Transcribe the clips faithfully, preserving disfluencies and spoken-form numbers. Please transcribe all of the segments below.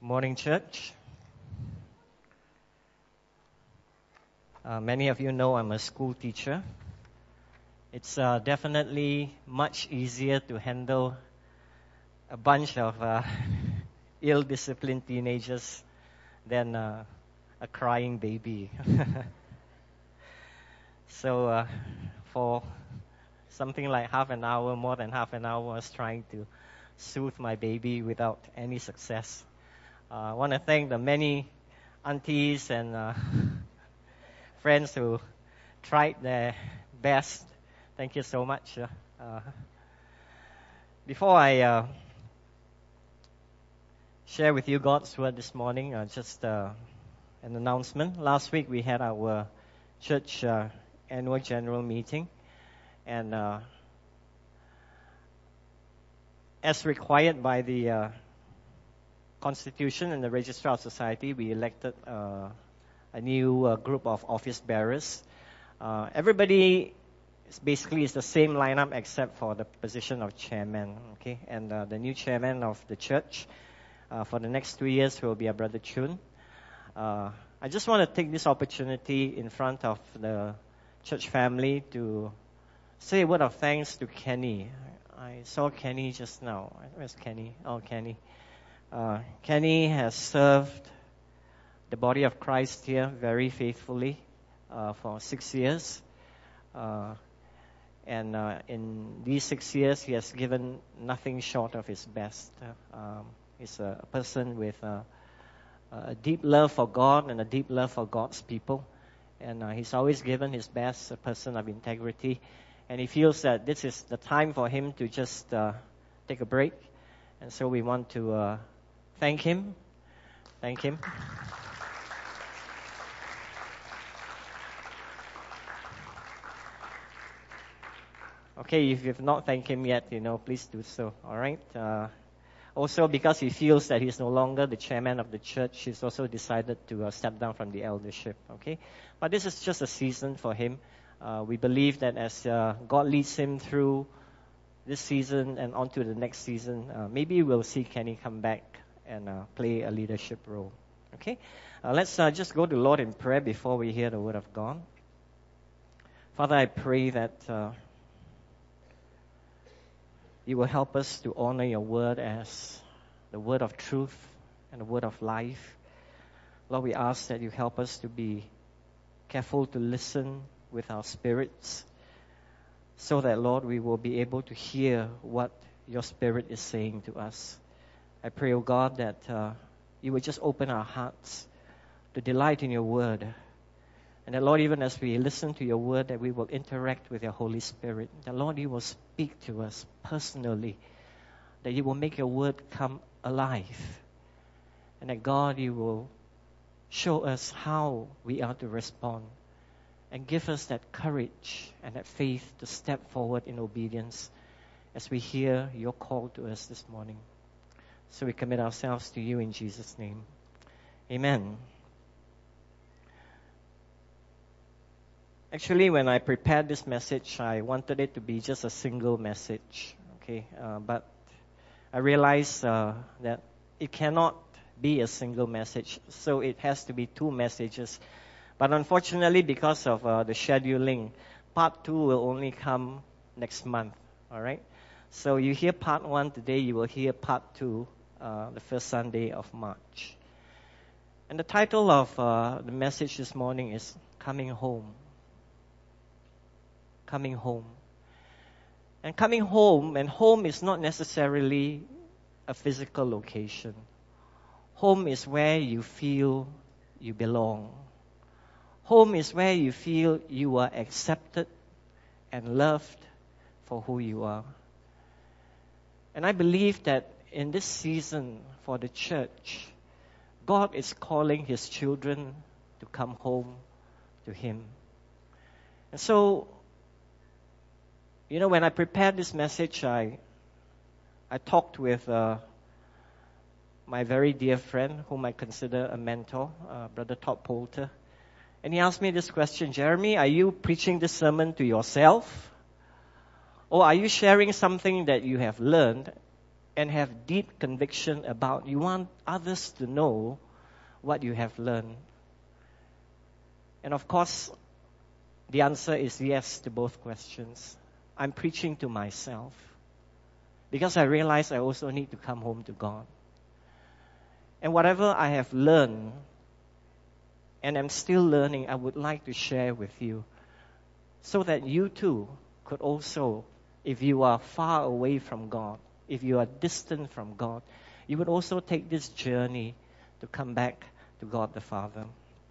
Morning, church. Uh, many of you know I'm a school teacher. It's uh, definitely much easier to handle a bunch of uh, ill-disciplined teenagers than uh, a crying baby. so uh, for something like half an hour, more than half an hour, I was trying to soothe my baby without any success. Uh, I want to thank the many aunties and uh, friends who tried their best. Thank you so much. Uh, before I uh, share with you God's word this morning, uh, just uh, an announcement. Last week we had our church uh, annual general meeting, and uh, as required by the uh, Constitution and the Registrar of Society, we elected uh, a new uh, group of office bearers. Uh, everybody is basically is the same lineup except for the position of chairman. Okay, and uh, the new chairman of the church uh, for the next two years will be our brother Chun. Uh, I just want to take this opportunity in front of the church family to say a word of thanks to Kenny. I saw Kenny just now. Where's Kenny? Oh, Kenny. Uh, Kenny has served the body of Christ here very faithfully uh, for six years. Uh, and uh, in these six years, he has given nothing short of his best. Uh, um, he's a person with uh, a deep love for God and a deep love for God's people. And uh, he's always given his best, a person of integrity. And he feels that this is the time for him to just uh, take a break. And so we want to uh, thank him. Thank him. Okay, if you've not thanked him yet, you know, please do so. All right. Uh, also, because he feels that he's no longer the chairman of the church, he's also decided to uh, step down from the eldership. Okay, but this is just a season for him. Uh, we believe that as uh, God leads him through this season and on to the next season, uh, maybe we'll see Kenny come back and uh, play a leadership role. Okay, uh, let's uh, just go to the Lord in prayer before we hear the word of God. Father, I pray that uh, you will help us to honor your word as the word of truth and the word of life. Lord, we ask that you help us to be careful to listen with our spirits so that, Lord, we will be able to hear what your Spirit is saying to us. I pray, O God, that uh, you would just open our hearts to delight in your word. And that, Lord, even as we listen to your word, that we will interact with your Holy Spirit. That, Lord, you will speak to us personally. That you will make your word come alive. And that, God, you will show us how we are to respond. And give us that courage and that faith to step forward in obedience as we hear your call to us this morning. So we commit ourselves to you in Jesus' name. Amen. Actually, when I prepared this message, I wanted it to be just a single message. Okay, uh, but I realized uh, that it cannot be a single message, so it has to be two messages. But unfortunately, because of uh, the scheduling, part two will only come next month. All right. So you hear part one today, you will hear part two uh, the first Sunday of March. And the title of uh, the message this morning is Coming Home. Coming home. And coming home, and home is not necessarily a physical location. Home is where you feel you belong. Home is where you feel you are accepted and loved for who you are. And I believe that in this season for the church, God is calling his children to come home to him. And so, you know, when I prepared this message, I I talked with uh, my very dear friend, whom I consider a mentor, uh, Brother Todd Poulter. And he asked me this question, Jeremy, are you preaching this sermon to yourself? Or are you sharing something that you have learned and have deep conviction about. You want others to know what you have learned. And of course, the answer is yes to both questions. I'm preaching to myself because I realize I also need to come home to God. And whatever I have learned and am still learning, I would like to share with you so that you too could also, if you are far away from God, if you are distant from God, you would also take this journey to come back to God the Father.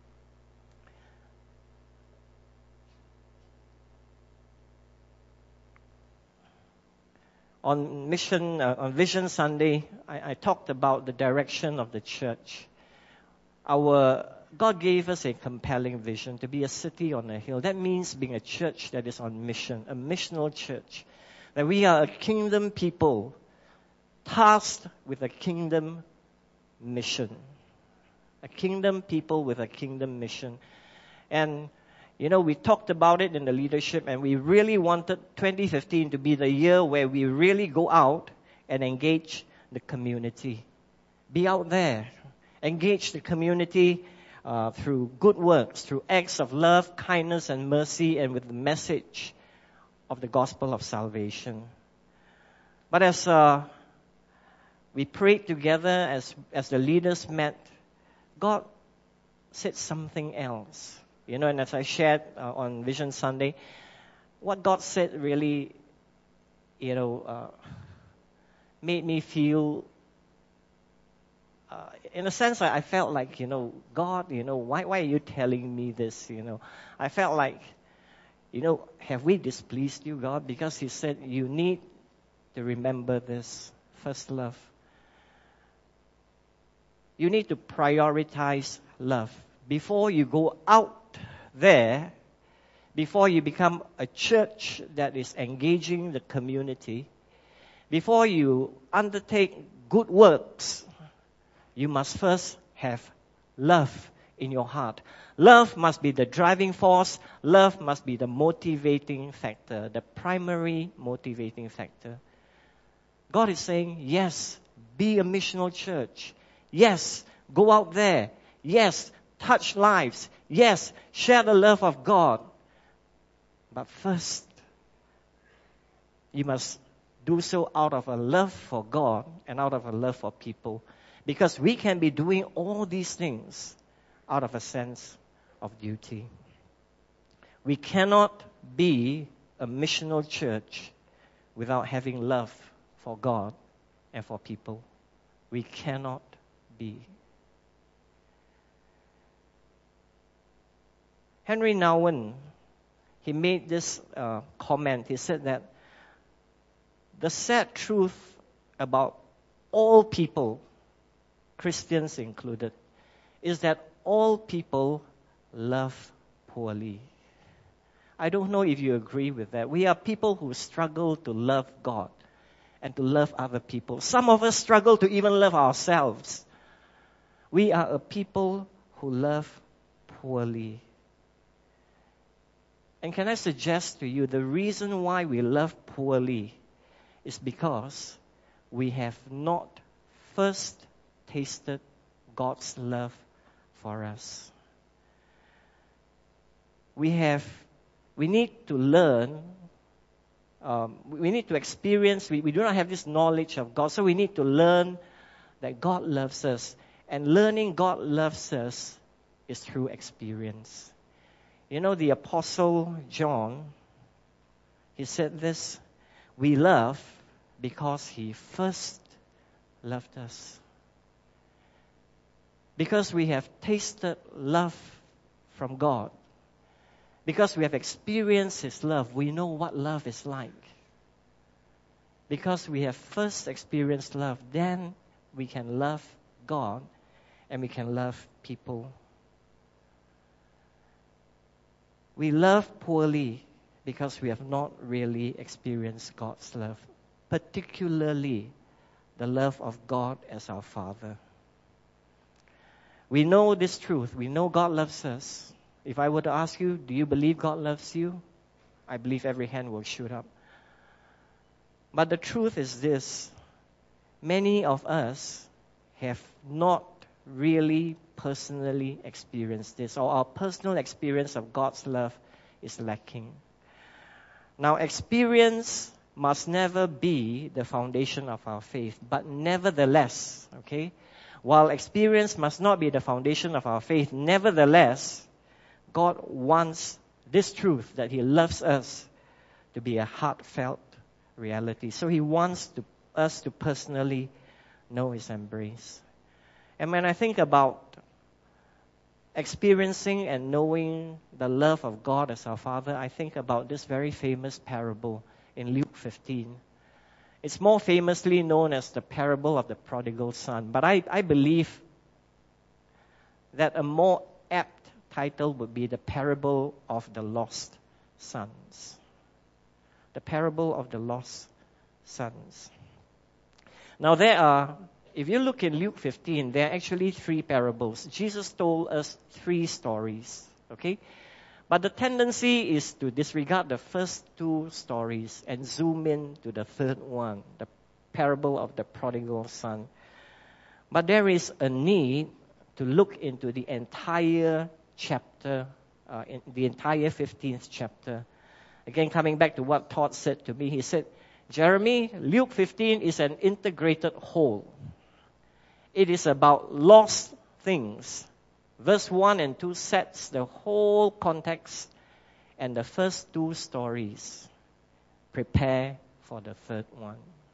On mission, uh, on Vision Sunday, I, I talked about the direction of the church. Our God gave us a compelling vision to be a city on a hill. That means being a church that is on mission, a missional church. That we are a kingdom people tasked with a kingdom mission. A kingdom people with a kingdom mission. And, you know, we talked about it in the leadership, and we really wanted twenty fifteen to be the year where we really go out and engage the community. Be out there. Engage the community uh, through good works, through acts of love, kindness, and mercy, and with the message of the gospel of salvation. But as uh, we prayed together, as as the leaders met, God said something else. You know, and as I shared uh, on Vision Sunday, what God said really, you know, uh, made me feel, uh, in a sense, I, I felt like, you know, God, you know, why why are you telling me this, you know? I felt like, you know, have we displeased you, God? Because He said you need to remember this, first love. You need to prioritize love. Before you go out there, before you become a church that is engaging the community, before you undertake good works, you must first have love in your heart. Love must be the driving force. Love must be the motivating factor, the primary motivating factor. God is saying, yes, be a missional church. Yes, go out there. Yes, touch lives. Yes, share the love of God. But first, you must do so out of a love for God and out of a love for people. Because we can be doing all these things out of a sense of duty. We cannot be a missional church without having love for God and for people. We cannot be. Henry Nouwen, he made this uh, comment. He said that the sad truth about all people, Christians included, is that all people love poorly. I don't know if you agree with that. We are people who struggle to love God and to love other people. Some of us struggle to even love ourselves. We are a people who love poorly. And can I suggest to you, the reason why we love poorly is because we have not first tasted God's love for us. We have, we need to learn, um, we need to experience, we, we do not have this knowledge of God, so we need to learn that God loves us. And learning God loves us is through experience. You know, the Apostle John, he said this, we love because He first loved us. Because we have tasted love from God, because we have experienced His love, we know what love is like. Because we have first experienced love, then we can love God and we can love people. We love poorly because we have not really experienced God's love, particularly the love of God as our Father. We know this truth. We know God loves us. If I were to ask you, do you believe God loves you? I believe every hand will shoot up. But the truth is this. many of us have not really personally experienced this, or our personal experience of God's love is lacking. Now, experience must never be the foundation of our faith, but nevertheless, okay, while experience must not be the foundation of our faith, nevertheless, God wants this truth that He loves us to be a heartfelt reality. So He wants to, us to personally know His embrace. And when I think about experiencing and knowing the love of God as our Father, I think about this very famous parable in Luke fifteen. It's more famously known as the parable of the prodigal son. But I, I believe that a more apt title would be the parable of the lost sons. The parable of the lost sons. Now there are, if you look in Luke fifteen, there are actually three parables. Jesus told us three stories, okay? But the tendency is to disregard the first two stories and zoom in to the third one, the parable of the prodigal son. But there is a need to look into the entire chapter, uh, in the entire fifteenth chapter. Again, coming back to what Todd said to me, he said, Jeremy, Luke fifteen is an integrated whole. It is about lost things. Verse one and two sets the whole context, and the first two stories prepare for the third one.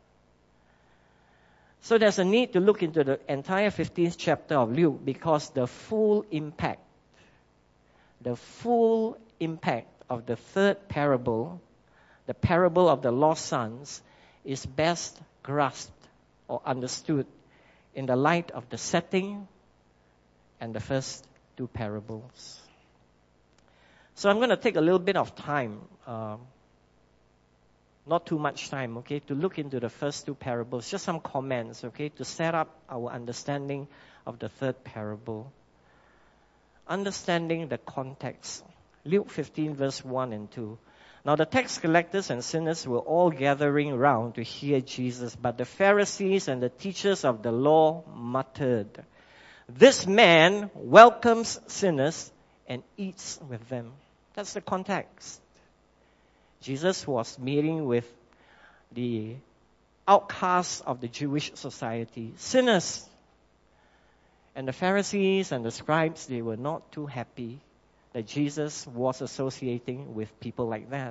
So there's a need to look into the entire fifteenth chapter of Luke, because the full impact, the full impact of the third parable, the parable of the lost sons, is best grasped or understood in the light of the setting and the first two parables. So I'm going to take a little bit of time, uh, not too much time, okay, to look into the first two parables, just some comments, okay, to set up our understanding of the third parable. Understanding the context. Luke fifteen, verse one and two. Now the tax collectors and sinners were all gathering round to hear Jesus, but the Pharisees and the teachers of the law muttered, "This man welcomes sinners and eats with them." That's the context. Jesus was meeting with the outcasts of the Jewish society, sinners. And the Pharisees and the scribes, they were not too happy that Jesus was associating with people like that.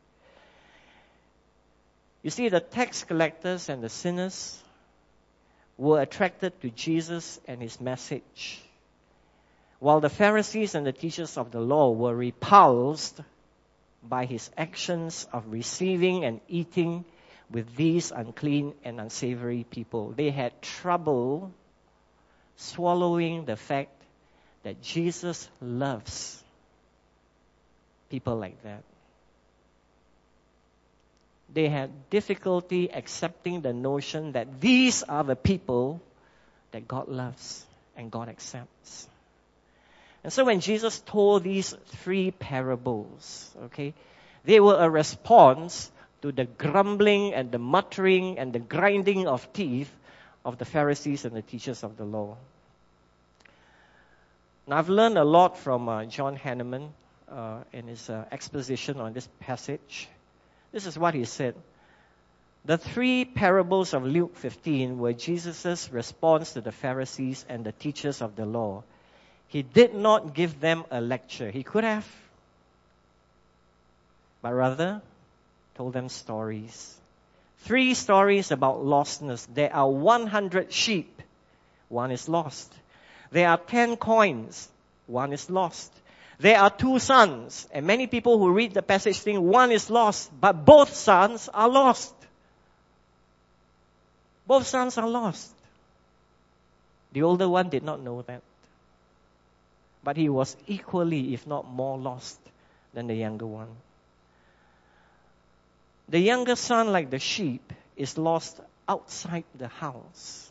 You see, the tax collectors and the sinners were attracted to Jesus and His message, while the Pharisees and the teachers of the law were repulsed by His actions of receiving and eating with these unclean and unsavory people. They had trouble swallowing the fact that Jesus loves people like that. They had difficulty accepting the notion that these are the people that God loves and God accepts. And so when Jesus told these three parables, okay, they were a response to the grumbling and the muttering and the grinding of teeth of the Pharisees and the teachers of the law. Now, I've learned a lot from uh, John Hanneman uh, in his uh, exposition on this passage. This is what he said. The three parables of Luke fifteen were Jesus' response to the Pharisees and the teachers of the law. He did not give them a lecture. He could have, but rather told them stories. Three stories about lostness. There are one hundred sheep. One is lost. There are ten coins. One is lost. There are two sons. And many people who read the passage think one is lost, but both sons are lost. Both sons are lost. The older one did not know that. But he was equally, if not more, lost than the younger one. The younger son, like the sheep, is lost outside the house.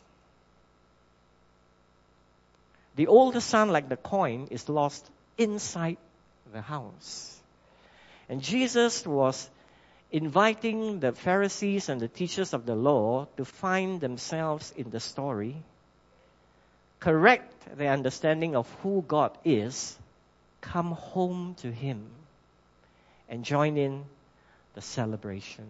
The older son, like the coin, is lost inside the house. And Jesus was inviting the Pharisees and the teachers of the law to find themselves in the story, correct their understanding of who God is, come home to Him, and join in the celebration.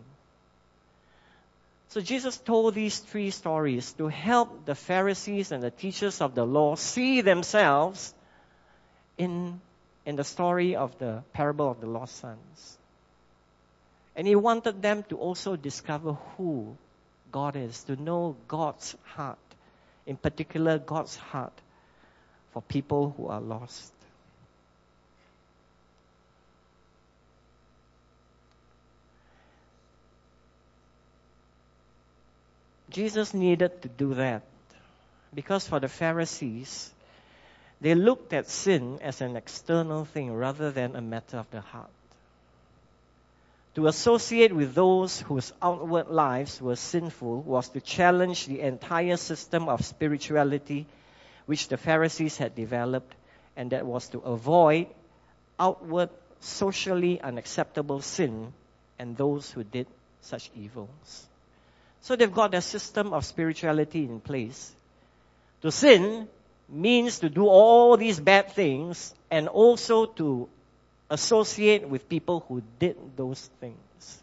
So Jesus told these three stories to help the Pharisees and the teachers of the law see themselves in, in the story of the parable of the lost sons. And He wanted them to also discover who God is, to know God's heart, in particular God's heart for people who are lost. Jesus needed to do that because for the Pharisees, they looked at sin as an external thing rather than a matter of the heart. To associate with those whose outward lives were sinful was to challenge the entire system of spirituality which the Pharisees had developed, and that was to avoid outward, socially unacceptable sin and those who did such evils. So they've got a system of spirituality in place. To sin means to do all these bad things and also to associate with people who did those things.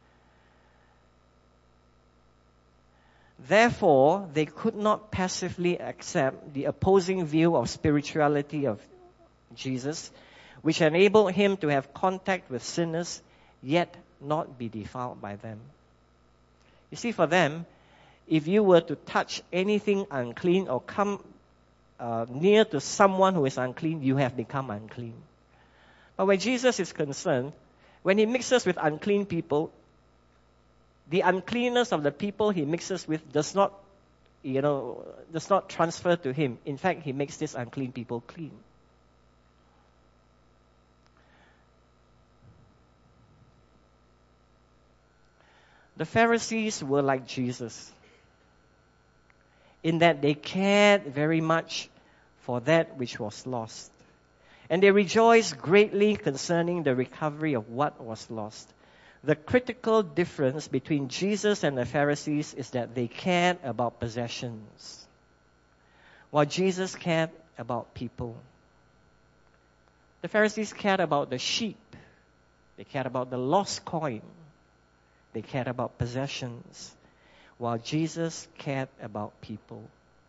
Therefore, they could not passively accept the opposing view of spirituality of Jesus, which enabled Him to have contact with sinners, yet not be defiled by them. You see, for them, if you were to touch anything unclean or come uh, near to someone who is unclean, you have become unclean. But where Jesus is concerned, when He mixes with unclean people, the uncleanness of the people He mixes with does not, you know, does not transfer to Him. In fact, He makes these unclean people clean. The Pharisees were like Jesus in that they cared very much for that which was lost. And they rejoiced greatly concerning the recovery of what was lost. The critical difference between Jesus and the Pharisees is that they cared about possessions, while Jesus cared about people. The Pharisees cared about the sheep. They cared about the lost coin. They cared about possessions, while Jesus cared about people.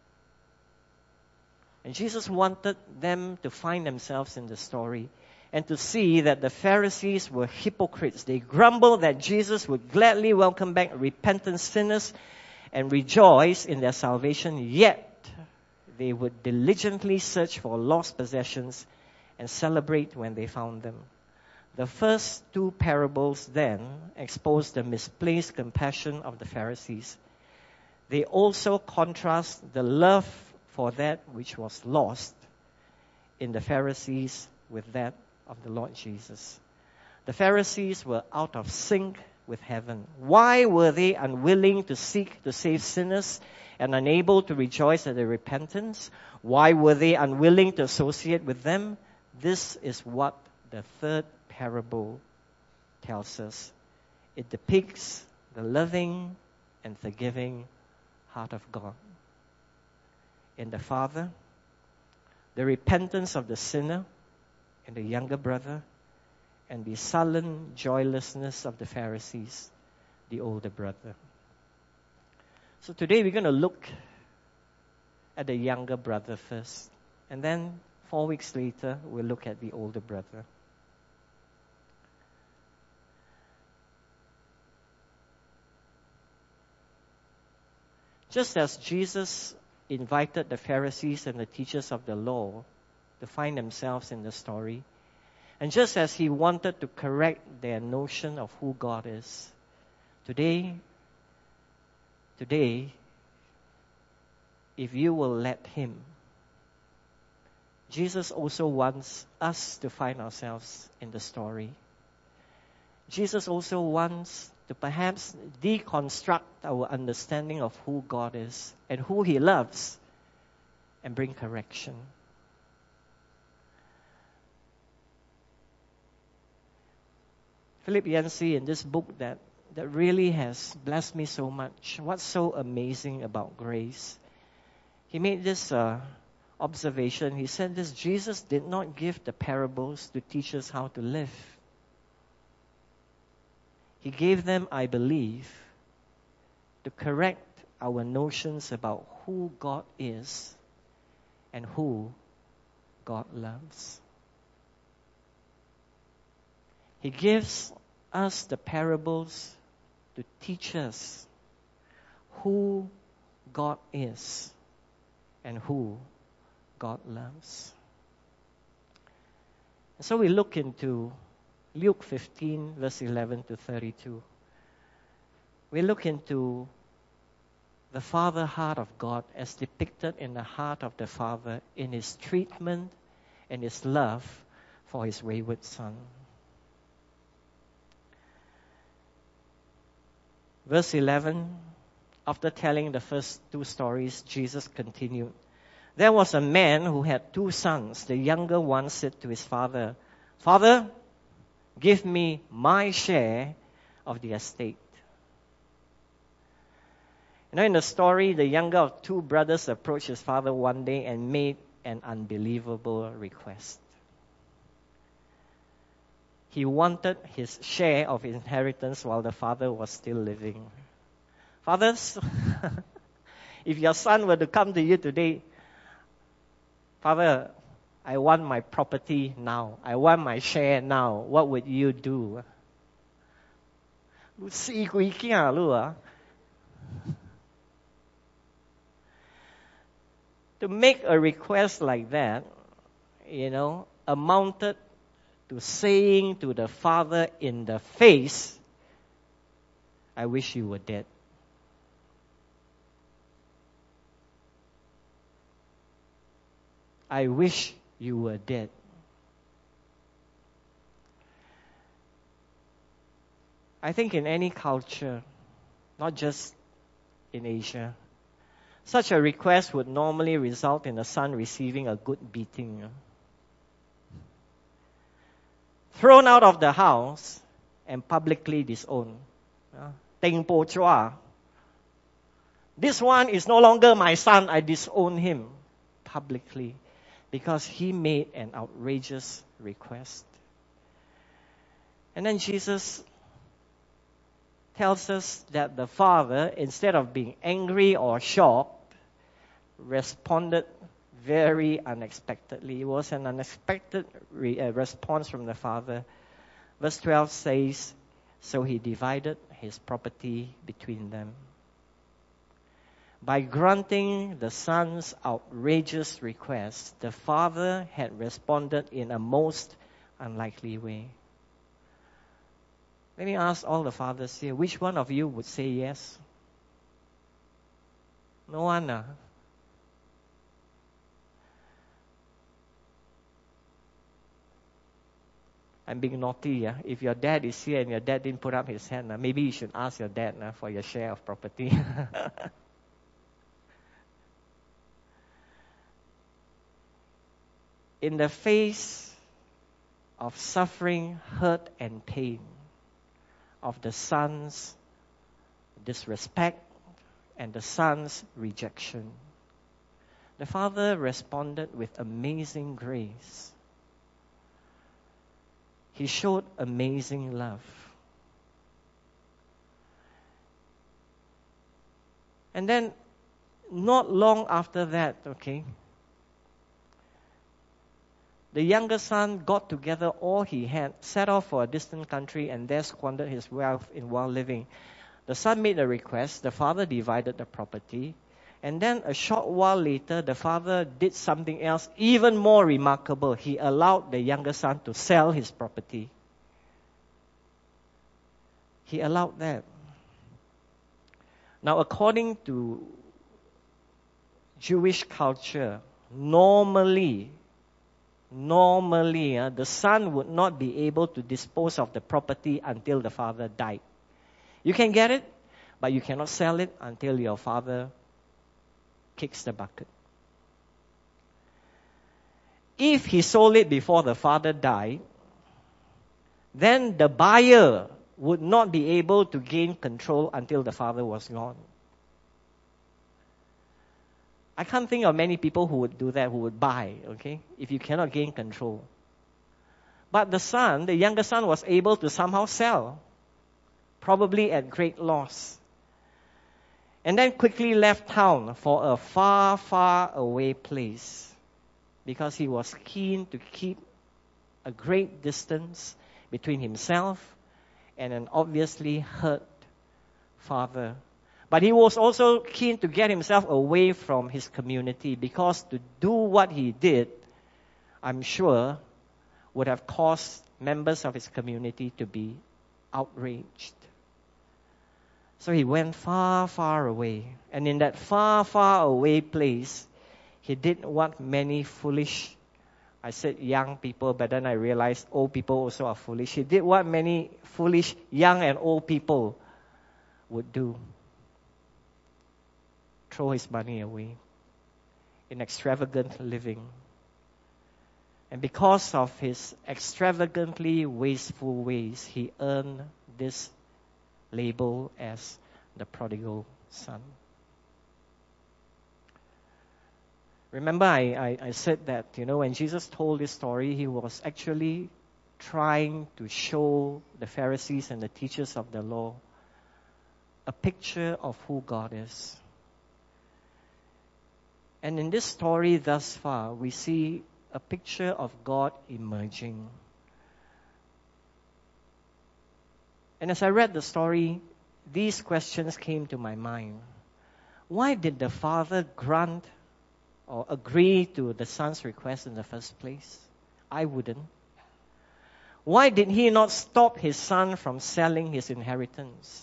And Jesus wanted them to find themselves in the story and to see that the Pharisees were hypocrites. They grumbled that Jesus would gladly welcome back repentant sinners and rejoice in their salvation, yet they would diligently search for lost possessions and celebrate when they found them. The first two parables then expose the misplaced compassion of the Pharisees. They also contrast the love for that which was lost in the Pharisees with that of the Lord Jesus. The Pharisees were out of sync with heaven. Why were they unwilling to seek to save sinners and unable to rejoice at their repentance? Why were they unwilling to associate with them? This is what the third parable tells us. It depicts the loving and forgiving heart of God in the Father, the repentance of the sinner in the younger brother, and the sullen joylessness of the Pharisees, the older brother. So today we're going to look at the younger brother first, and then four weeks later we'll look at the older brother. Just as Jesus invited the Pharisees and the teachers of the law to find themselves in the story, and just as He wanted to correct their notion of who God is, today, today, if you will let Him, Jesus also wants us to find ourselves in the story. Jesus also wants to perhaps deconstruct our understanding of who God is and who He loves and bring correction. Philip Yancey, in this book that, that really has blessed me so much, what's so amazing about grace? He made this uh, observation. He said this: Jesus did not give the parables to teach us how to live. He gave them, I believe, to correct our notions about who God is and who God loves. He gives us the parables to teach us who God is and who God loves. So we look into Luke fifteen, verse eleven to thirty-two. We look into the Father heart of God as depicted in the heart of the Father in His treatment and His love for His wayward Son. Verse eleven, after telling the first two stories, Jesus continued. There was a man who had two sons. The younger one said to his father, Father, give me my share of the estate. You know, in the story, the younger of two brothers approached his father one day and made an unbelievable request. He wanted his share of inheritance while the father was still living. Fathers, if your son were to come to you today, Father, I want my property now. I want my share now. What would you do? To make a request like that, you know, amounted to saying to the father in the face, I wish you were dead. I wish you were dead. I think in any culture, not just in Asia, such a request would normally result in the son receiving a good beating. Thrown out of the house and publicly disowned. Teng po chua. This one is no longer my son, I disown him publicly because he made an outrageous request. And then Jesus tells us that the father, instead of being angry or shocked, responded very unexpectedly. It was an unexpected re- uh, response from the father. Verse twelve says, so he divided his property between them. By granting the son's outrageous request, the father had responded in a most unlikely way. Let me ask all the fathers here, which one of you would say yes? No one. Uh. I'm being naughty. Yeah? If your dad is here and your dad didn't put up his hand, uh, maybe you should ask your dad uh, for your share of property. In the face of suffering, hurt, and pain, of the son's disrespect and the son's rejection, the father responded with amazing grace. He showed amazing love. And then, not long after that, okay, the younger son got together all he had, set off for a distant country, and there squandered his wealth in wild living. The son made a request. The father divided the property. And then a short while later, the father did something else even more remarkable. He allowed the younger son to sell his property. He allowed that. Now, according to Jewish culture, normally, normally, uh, the son would not be able to dispose of the property until the father died. You can get it, but you cannot sell it until your father kicks the bucket. If he sold it before the father died, then the buyer would not be able to gain control until the father was gone. I can't think of many people who would do that, who would buy, okay, if you cannot gain control. But the son, the younger son, was able to somehow sell, probably at great loss. And then quickly left town for a far, far away place because he was keen to keep a great distance between himself and an obviously hurt father. But he was also keen to get himself away from his community because to do what he did, I'm sure, would have caused members of his community to be outraged. So he went far, far away. And in that far, far away place, he did what many foolish, I said young people, but then I realized old people also are foolish. He did what many foolish young and old people would do. Throw his money away in extravagant living. And because of his extravagantly wasteful ways, he earned this label as the prodigal son. Remember, I, I, I said that, you know, when Jesus told this story, he was actually trying to show the Pharisees and the teachers of the law a picture of who God is. And in this story thus far, we see a picture of God emerging. And as I read the story, these questions came to my mind. Why did the father grant or agree to the son's request in the first place? I wouldn't. Why did he not stop his son from selling his inheritance?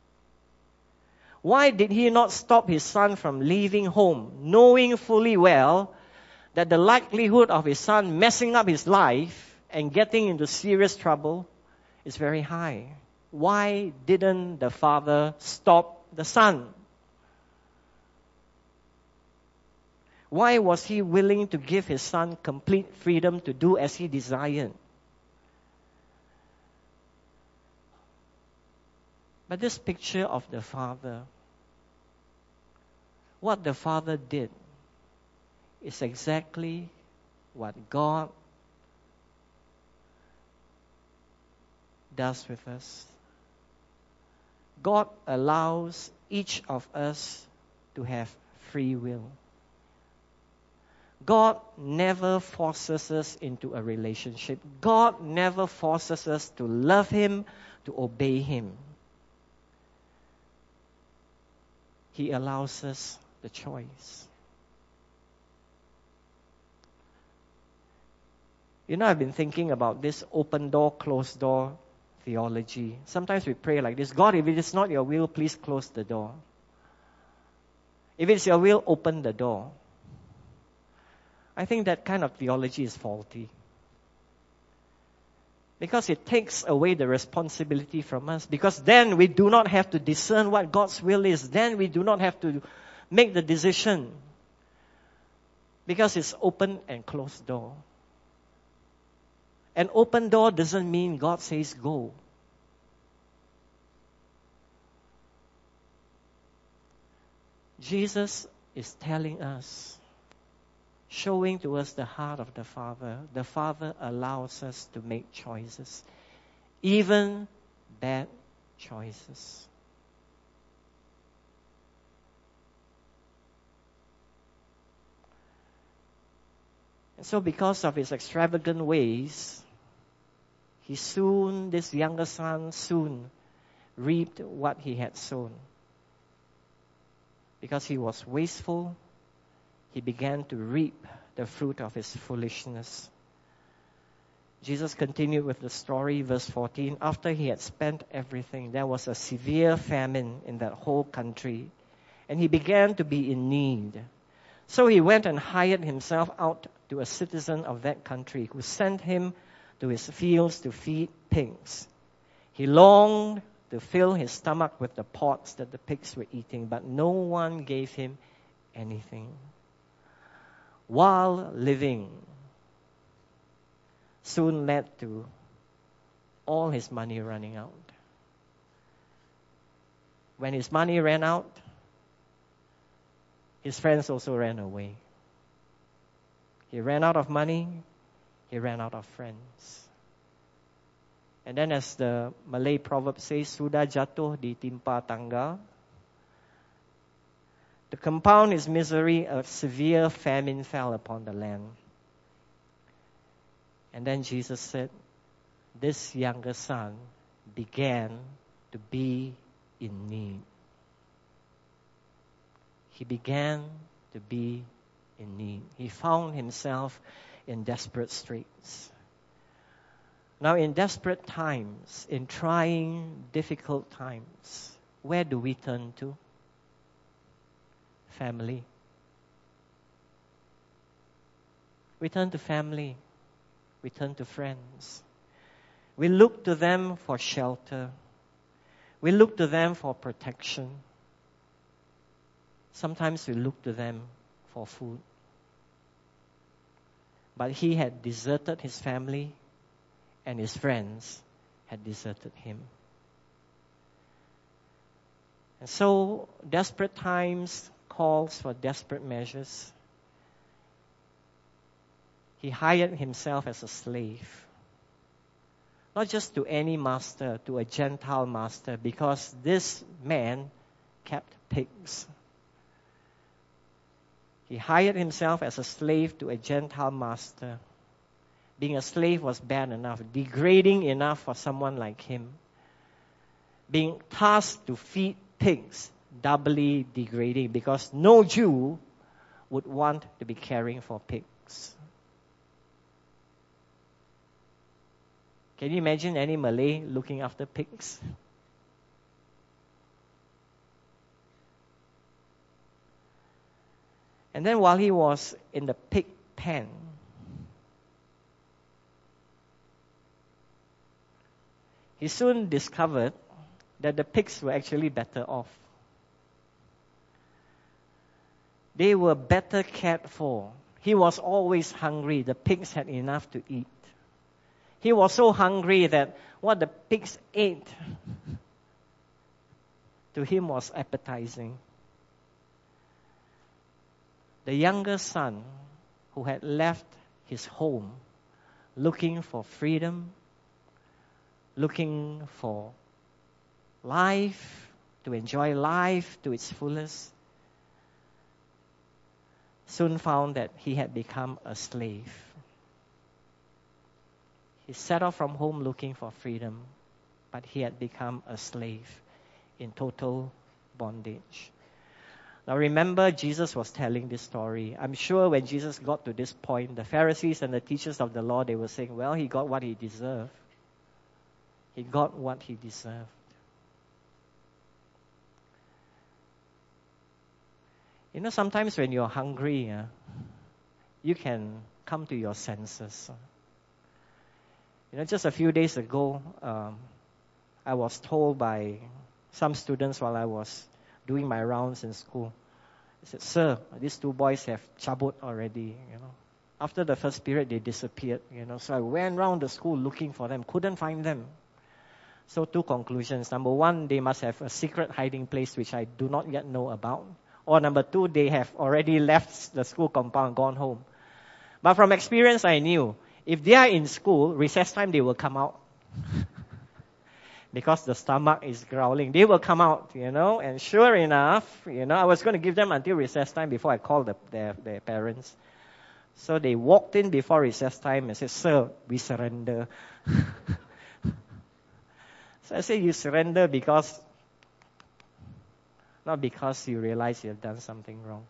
Why did he not stop his son from leaving home, knowing fully well that the likelihood of his son messing up his life and getting into serious trouble is very high? Why didn't the father stop the son? Why was he willing to give his son complete freedom to do as he desired? But this picture of the father, what the father did, is exactly what God does with us. God allows each of us to have free will. God never forces us into a relationship. God never forces us to love Him, to obey Him. He allows us the choice. You know, I've been thinking about this open door, closed door theology. Sometimes we pray like this: God, if it is not your will, please close the door. If it's your will, open the door. I think that kind of theology is faulty. Because it takes away the responsibility from us. Because then we do not have to discern what God's will is. Then we do not have to make the decision. Because it's open and closed door. An open door doesn't mean God says go. Jesus is telling us, showing to us the heart of the Father. The Father allows us to make choices, even bad choices. And so because of his extravagant ways, he soon, this younger son soon reaped what he had sown. Because he was wasteful, he began to reap the fruit of his foolishness. Jesus continued with the story, verse fourteen. After he had spent everything, there was a severe famine in that whole country, and he began to be in need. So he went and hired himself out to a citizen of that country, who sent him to his fields to feed pigs. He longed to fill his stomach with the pods that the pigs were eating, but no one gave him anything. While living soon led to all his money running out. When his money ran out, his friends also ran away. He ran out of money, he ran out of friends. And then as the Malay proverb says, sudah jatuh ditimpa tangga. To compound his misery, a severe famine fell upon the land. And then Jesus said, this younger son began to be in need. He began to be in need. He found himself in desperate straits. Now, in desperate times, in trying, difficult times, where do we turn to? Family. We turn to family. We turn to friends. We look to them for shelter. We look to them for protection. Sometimes we look to them for food. But he had deserted his family, and his friends had deserted him. And so, desperate times calls for desperate measures. He hired himself as a slave. Not just to any master, to a Gentile master, because this man kept pigs. He hired himself as a slave to a Gentile master. Being a slave was bad enough, degrading enough for someone like him. Being tasked to feed pigs, doubly degrading, because no Jew would want to be caring for pigs. Can you imagine any Malay looking after pigs? And then while he was in the pig pen, he soon discovered that the pigs were actually better off. They were better cared for. He was always hungry. The pigs had enough to eat. He was so hungry that what the pigs ate to him was appetizing. The younger son who had left his home looking for freedom, looking for life, to enjoy life to its fullest, soon found that he had become a slave. He set off from home looking for freedom, but he had become a slave in total bondage. Now remember, Jesus was telling this story. I'm sure when Jesus got to this point, the Pharisees and the teachers of the law, they were saying, well, he got what he deserved. He got what he deserved. You know, sometimes when you're hungry, uh, you can come to your senses. You know, just a few days ago, um, I was told by some students while I was doing my rounds in school. They said, sir, these two boys have chabut already, you know. After the first period, they disappeared, you know. So I went around the school looking for them, couldn't find them. So two conclusions. Number one, they must have a secret hiding place which I do not yet know about. Or number two, they have already left the school compound, gone home. But from experience, I knew if they are in school, recess time, they will come out. Because the stomach is growling. They will come out, you know, and sure enough, you know, I was going to give them until recess time before I called the, their, their parents. So they walked in before recess time and said, sir, we surrender. So I say, you surrender because, not because you realize you have done something wrong.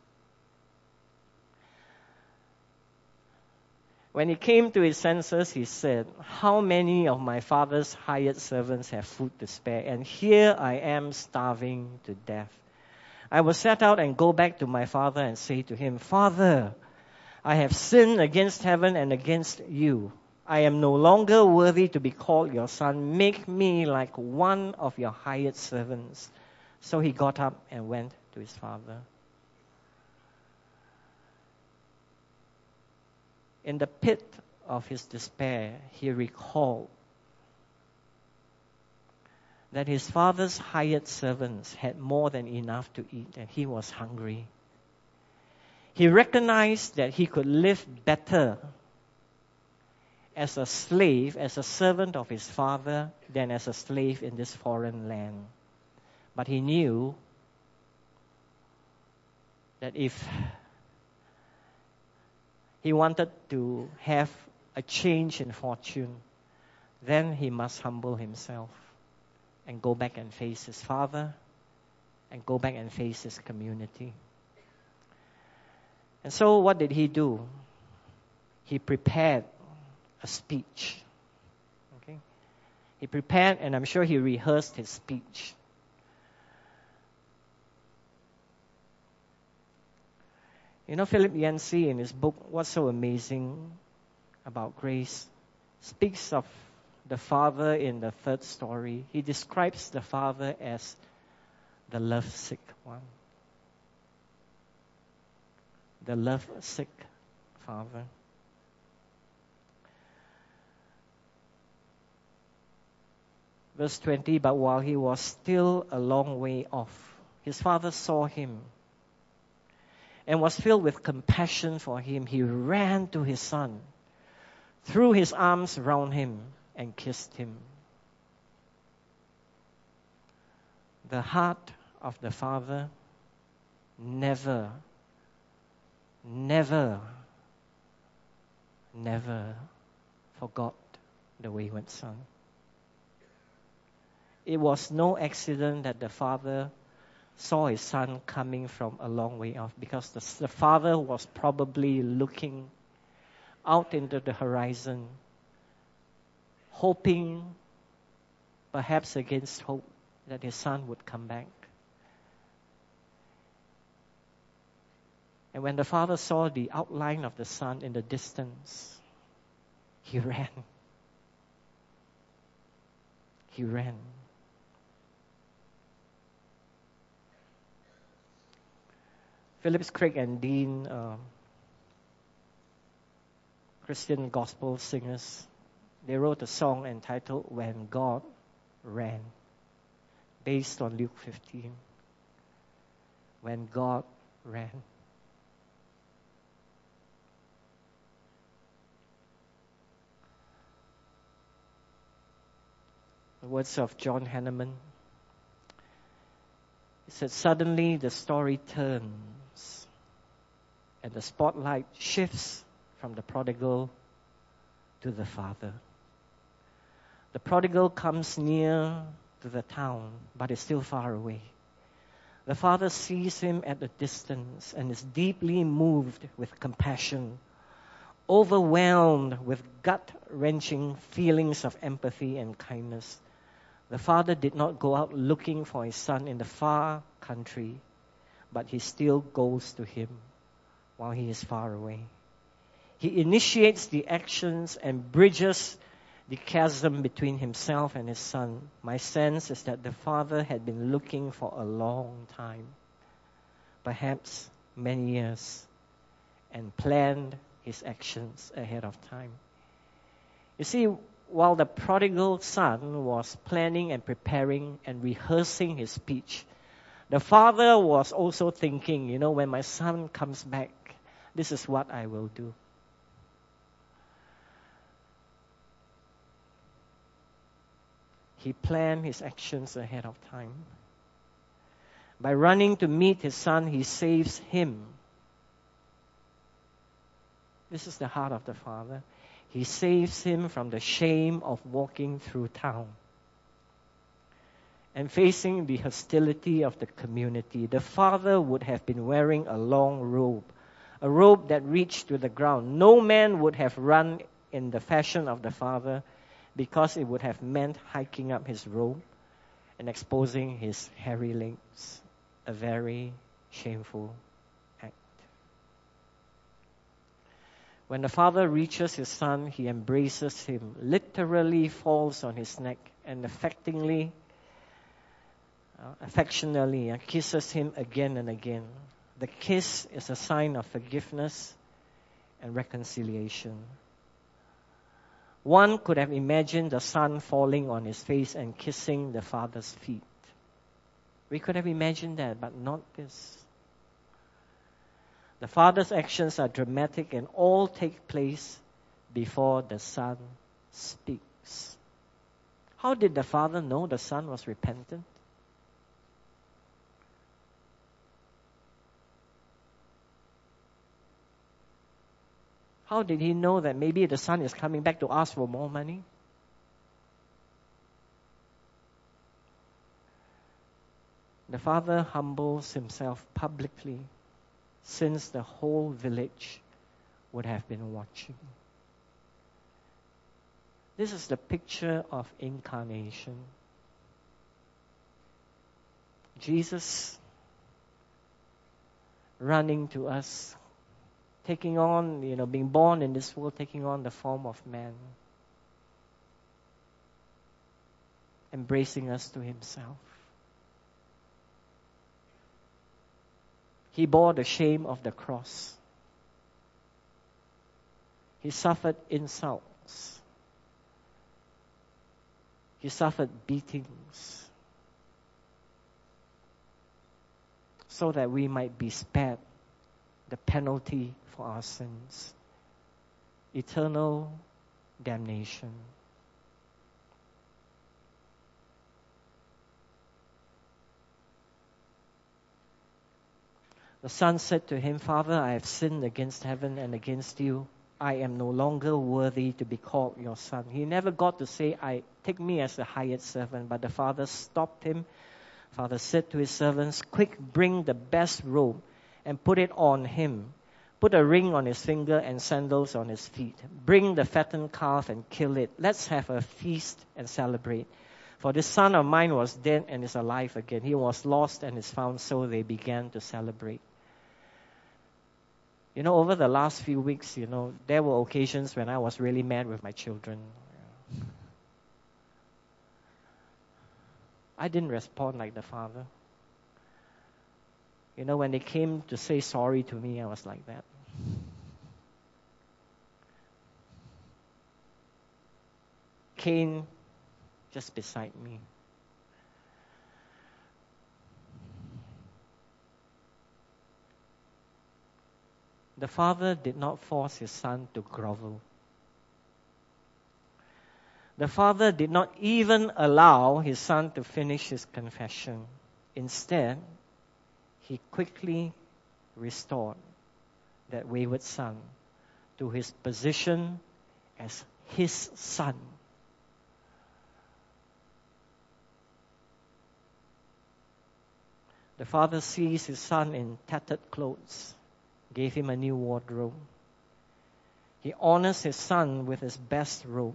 When he came to his senses, he said, how many of my father's hired servants have food to spare? And here I am starving to death. I will set out and go back to my father and say to him, Father, I have sinned against heaven and against you. I am no longer worthy to be called your son. Make me like one of your hired servants. So he got up and went to his father. In the pit of his despair, he recalled that his father's hired servants had more than enough to eat and he was hungry. He recognized that he could live better as a slave, as a servant of his father, than as a slave in this foreign land. But he knew that if he wanted to have a change in fortune, then he must humble himself and go back and face his father and go back and face his community. And so what did he do? He prepared a speech. Okay? He prepared, and I'm sure he rehearsed his speech. You know, Philip Yancey, in his book, What's So Amazing About Grace, speaks of the father in the third story. He describes the father as the lovesick one. The lovesick father. Verse twenty, but while he was still a long way off, his father saw him and was filled with compassion for him. He ran to his son, threw his arms around him, and kissed him. The heart of the father never, never, never forgot the wayward son. It was no accident that the father saw his son coming from a long way off, because the, the father was probably looking out into the horizon, hoping, perhaps against hope, that his son would come back. And when the father saw the outline of the son in the distance, he ran. He ran. Phillips, Craig, and Dean, uh, Christian gospel singers, they wrote a song entitled When God Ran, based on Luke fifteen. When God ran. The words of John Hanneman. He said, suddenly the story turns and the spotlight shifts from the prodigal to the father. The prodigal comes near to the town, but is still far away. The father sees him at a distance and is deeply moved with compassion, overwhelmed with gut-wrenching feelings of empathy and kindness. The father did not go out looking for his son in the far country, but he still goes to him while he is far away. He initiates the actions and bridges the chasm between himself and his son. My sense is that the father had been looking for a long time, perhaps many years, and planned his actions ahead of time. You see, while the prodigal son was planning and preparing and rehearsing his speech, the father was also thinking, you know, when my son comes back, this is what I will do. He planned his actions ahead of time. By running to meet his son, he saves him. This is the heart of the father. He saves him from the shame of walking through town and facing the hostility of the community. The father would have been wearing a long robe, a robe that reached to the ground. No man would have run in the fashion of the father, because it would have meant hiking up his robe and exposing his hairy legs. A very shameful act. When the father reaches his son, he embraces him, literally falls on his neck, and affectingly, uh, affectionately uh, kisses him again and again. The kiss is a sign of forgiveness and reconciliation. One could have imagined the son falling on his face and kissing the father's feet. We could have imagined that, but not this. The father's actions are dramatic and all take place before the son speaks. How did the father know the son was repentant? How did he know that maybe the son is coming back to ask for more money? The father humbles himself publicly since the whole village would have been watching. This is the picture of incarnation. Jesus running to us, taking on, you know, being born in this world, taking on the form of man, embracing us to himself. He bore the shame of the cross. He suffered insults. He suffered beatings so that we might be spared the penalty for our sins, eternal damnation. The son said to him, "Father, I have sinned against heaven and against you. I am no longer worthy to be called your son." He never got to say, "I take me as a hired servant," but the father stopped him. Father said to his servants, "Quick, bring the best robe and put it on him. Put a ring on his finger and sandals on his feet. Bring the fattened calf and kill it. Let's have a feast and celebrate. For this son of mine was dead and is alive again. He was lost and is found." So they began to celebrate. You know, over the last few weeks, you know, there were occasions when I was really mad with my children. I didn't respond like the father. You know, when they came to say sorry to me, I was like that. Cain just beside me. The father did not force his son to grovel. The father did not even allow his son to finish his confession. Instead, he quickly restored that wayward son to his position as his son. The father sees his son in tattered clothes, gave him a new wardrobe. He honors his son with his best robe,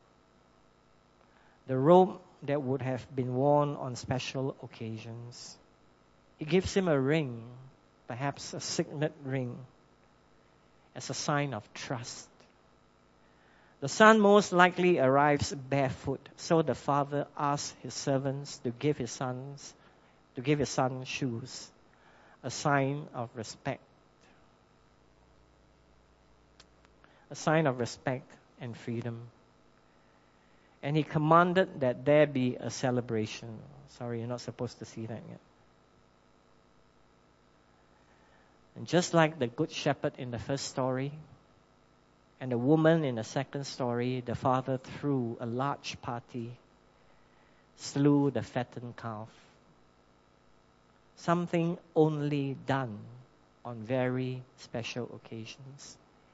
the robe that would have been worn on special occasions. He gives him a ring, perhaps a signet ring, as a sign of trust. The son most likely arrives barefoot, so the father asks his servants to give his sons, to give his son shoes, a sign of respect. A sign of respect and freedom. And he commanded that there be a celebration. Sorry, you're not supposed to see that yet. And just like the good shepherd in the first story, and the woman in the second story, the father threw a large party, slew the fattened calf. Something only done on very special occasions.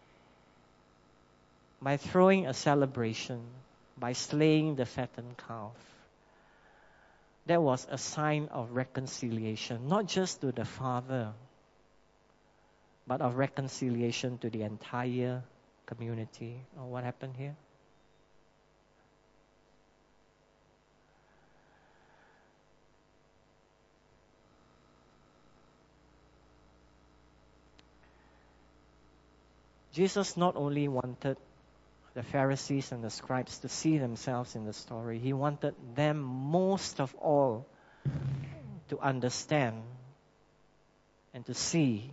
By throwing a celebration, by slaying the fattened calf, that was a sign of reconciliation, not just to the father, but of reconciliation to the entire community. Oh, what happened here? Jesus not only wanted the Pharisees and the scribes to see themselves in the story, he wanted them most of all to understand and to see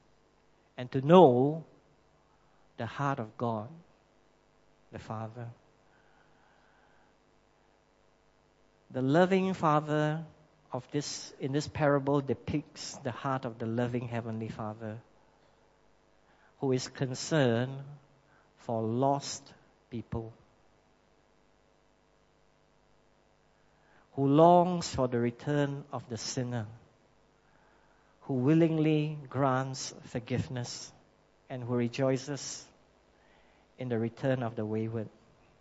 and to know the heart of God, the Father. The loving Father of this in this parable depicts the heart of the loving Heavenly Father, who is concerned for lost people, who longs for the return of the sinner, who willingly grants forgiveness, and who rejoices in the return of the wayward.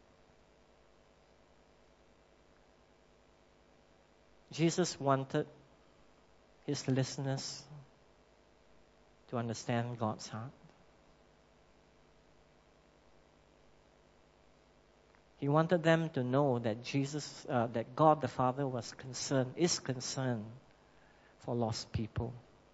Jesus wanted his listeners to understand God's heart. He wanted them to know that Jesus, uh, that God the Father was concerned, is concerned for lost people.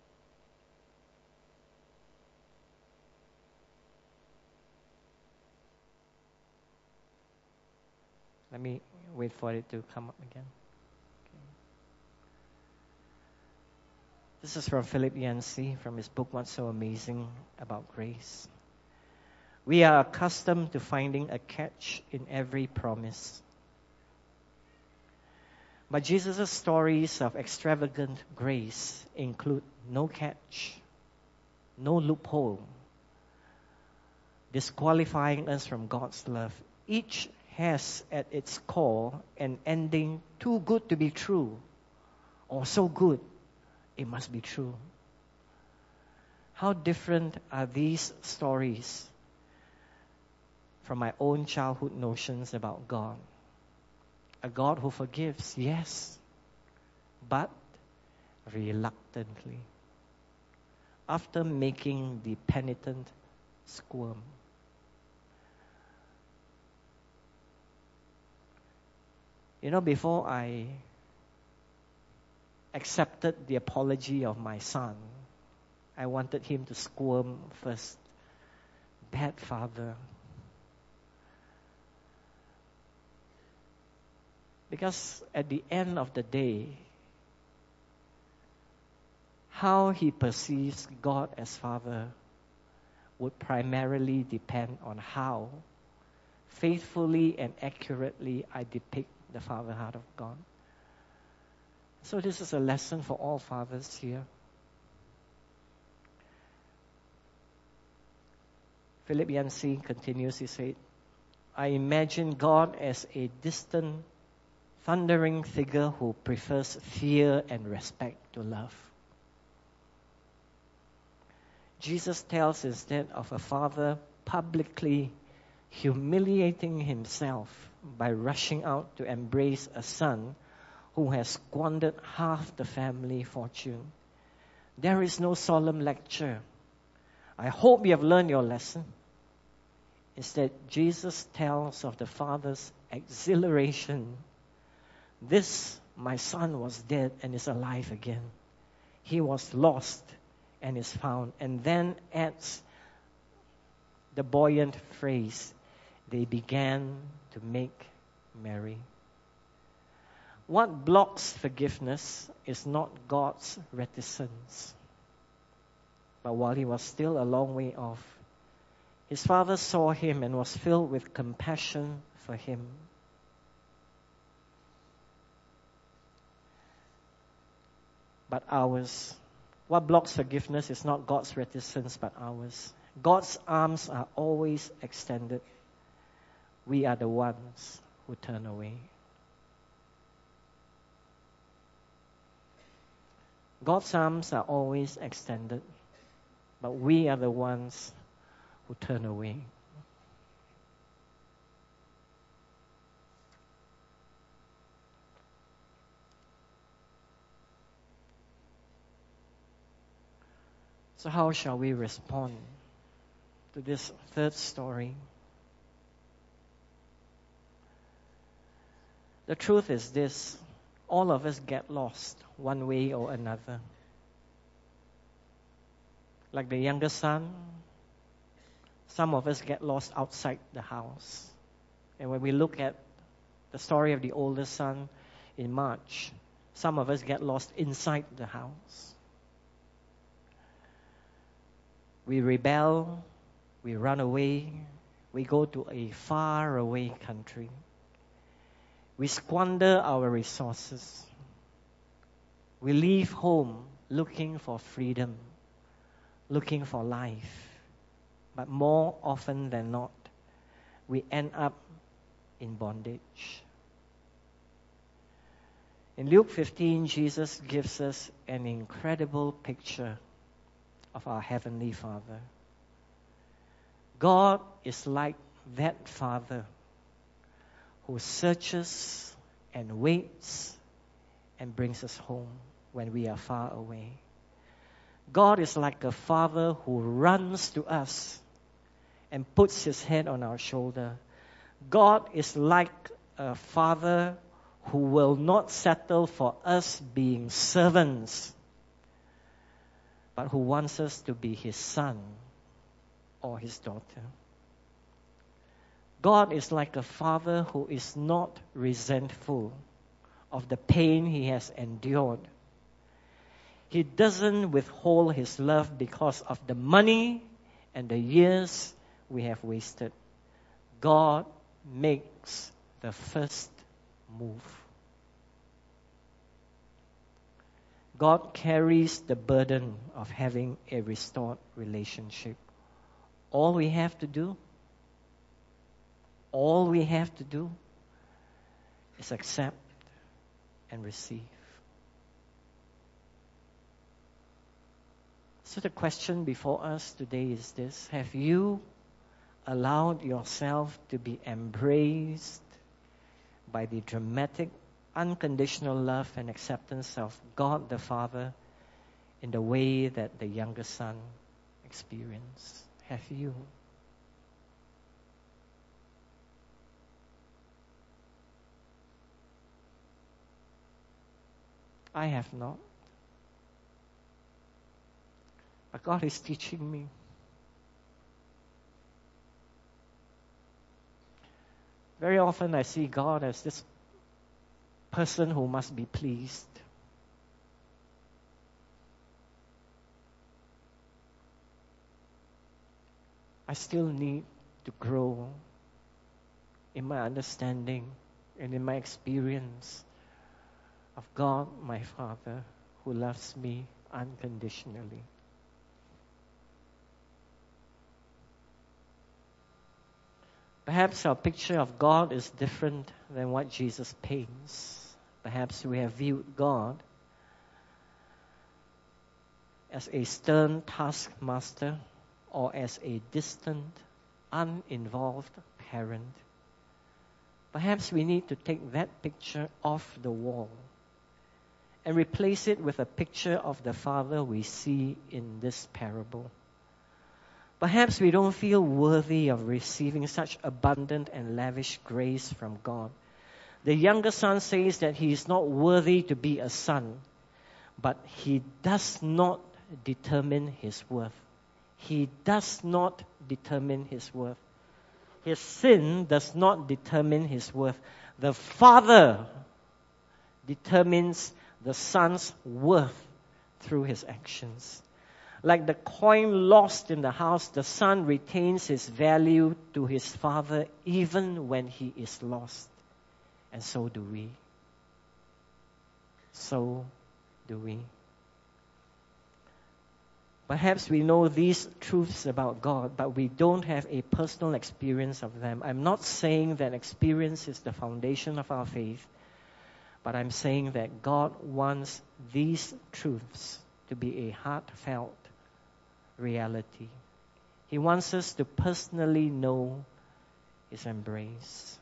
Let me wait for it to come up again. This is from Philip Yancey, from his book, What's So Amazing About Grace. We are accustomed to finding a catch in every promise. But Jesus' stories of extravagant grace include no catch, no loophole, disqualifying us from God's love. Each has at its core an ending too good to be true, or so good it must be true. How different are these stories from my own childhood notions about God? A God who forgives, yes, but reluctantly, after making the penitent squirm. You know, before I accepted the apology of my son, I wanted him to squirm first. Bad father. Because at the end of the day, how he perceives God as Father would primarily depend on how faithfully and accurately I depict the Father heart of God. So this is a lesson for all fathers here. Philip Yancey continues, he said, I imagine God as a distant, thundering figure who prefers fear and respect to love. Jesus tells instead of a father publicly humiliating himself by rushing out to embrace a son who has squandered half the family fortune. There is no solemn lecture. I hope you have learned your lesson. Instead, Jesus tells of the father's exhilaration. This, my son, was dead and is alive again. He was lost and is found. And then adds the buoyant phrase, they began to make merry. What blocks forgiveness is not God's reticence. But while he was still a long way off, his father saw him and was filled with compassion for him. But ours, what blocks forgiveness is not God's reticence, but ours. God's arms are always extended. We are the ones who turn away. God's arms are always extended, but we are the ones who turn away. So how shall we respond to this third story? The truth is this: all of us get lost one way or another. Like the younger son, some of us get lost outside the house. And when we look at the story of the older son in March, some of us get lost inside the house. We rebel, we run away, we go to a far away country. We squander our resources. We leave home looking for freedom, looking for life. But more often than not, we end up in bondage. In Luke fifteen, Jesus gives us an incredible picture of our Heavenly Father. God is like that Father who searches and waits and brings us home when we are far away. God is like a Father who runs to us and puts His head on our shoulder. God is like a Father who will not settle for us being servants, but who wants us to be His son or His daughter. God is like a Father who is not resentful of the pain He has endured. He doesn't withhold His love because of the money and the years we have wasted. God makes the first move. God carries the burden of having a restored relationship. All we have to do, all we have to do is accept and receive. So the question before us today is this: have you allowed yourself to be embraced by the dramatic, unconditional love and acceptance of God the Father in the way that the younger son experienced? Have you? I have not. But God is teaching me. Very often I see God as this person who must be pleased. I still need to grow in my understanding and in my experience of God, my Father, who loves me unconditionally. Perhaps our picture of God is different than what Jesus paints. Perhaps we have viewed God as a stern taskmaster or as a distant, uninvolved parent. Perhaps we need to take that picture off the wall and replace it with a picture of the Father we see in this parable. Perhaps we don't feel worthy of receiving such abundant and lavish grace from God. The younger son says that he is not worthy to be a son, but he does not determine his worth. He does not determine his worth. His sin does not determine his worth. The Father determines the son's worth through his actions. Like the coin lost in the house, the son retains his value to his father even when he is lost. And so do we. So do we. Perhaps we know these truths about God, but we don't have a personal experience of them. I'm not saying that experience is the foundation of our faith, but I'm saying that God wants these truths to be a heartfelt reality. He wants us to personally know His embrace.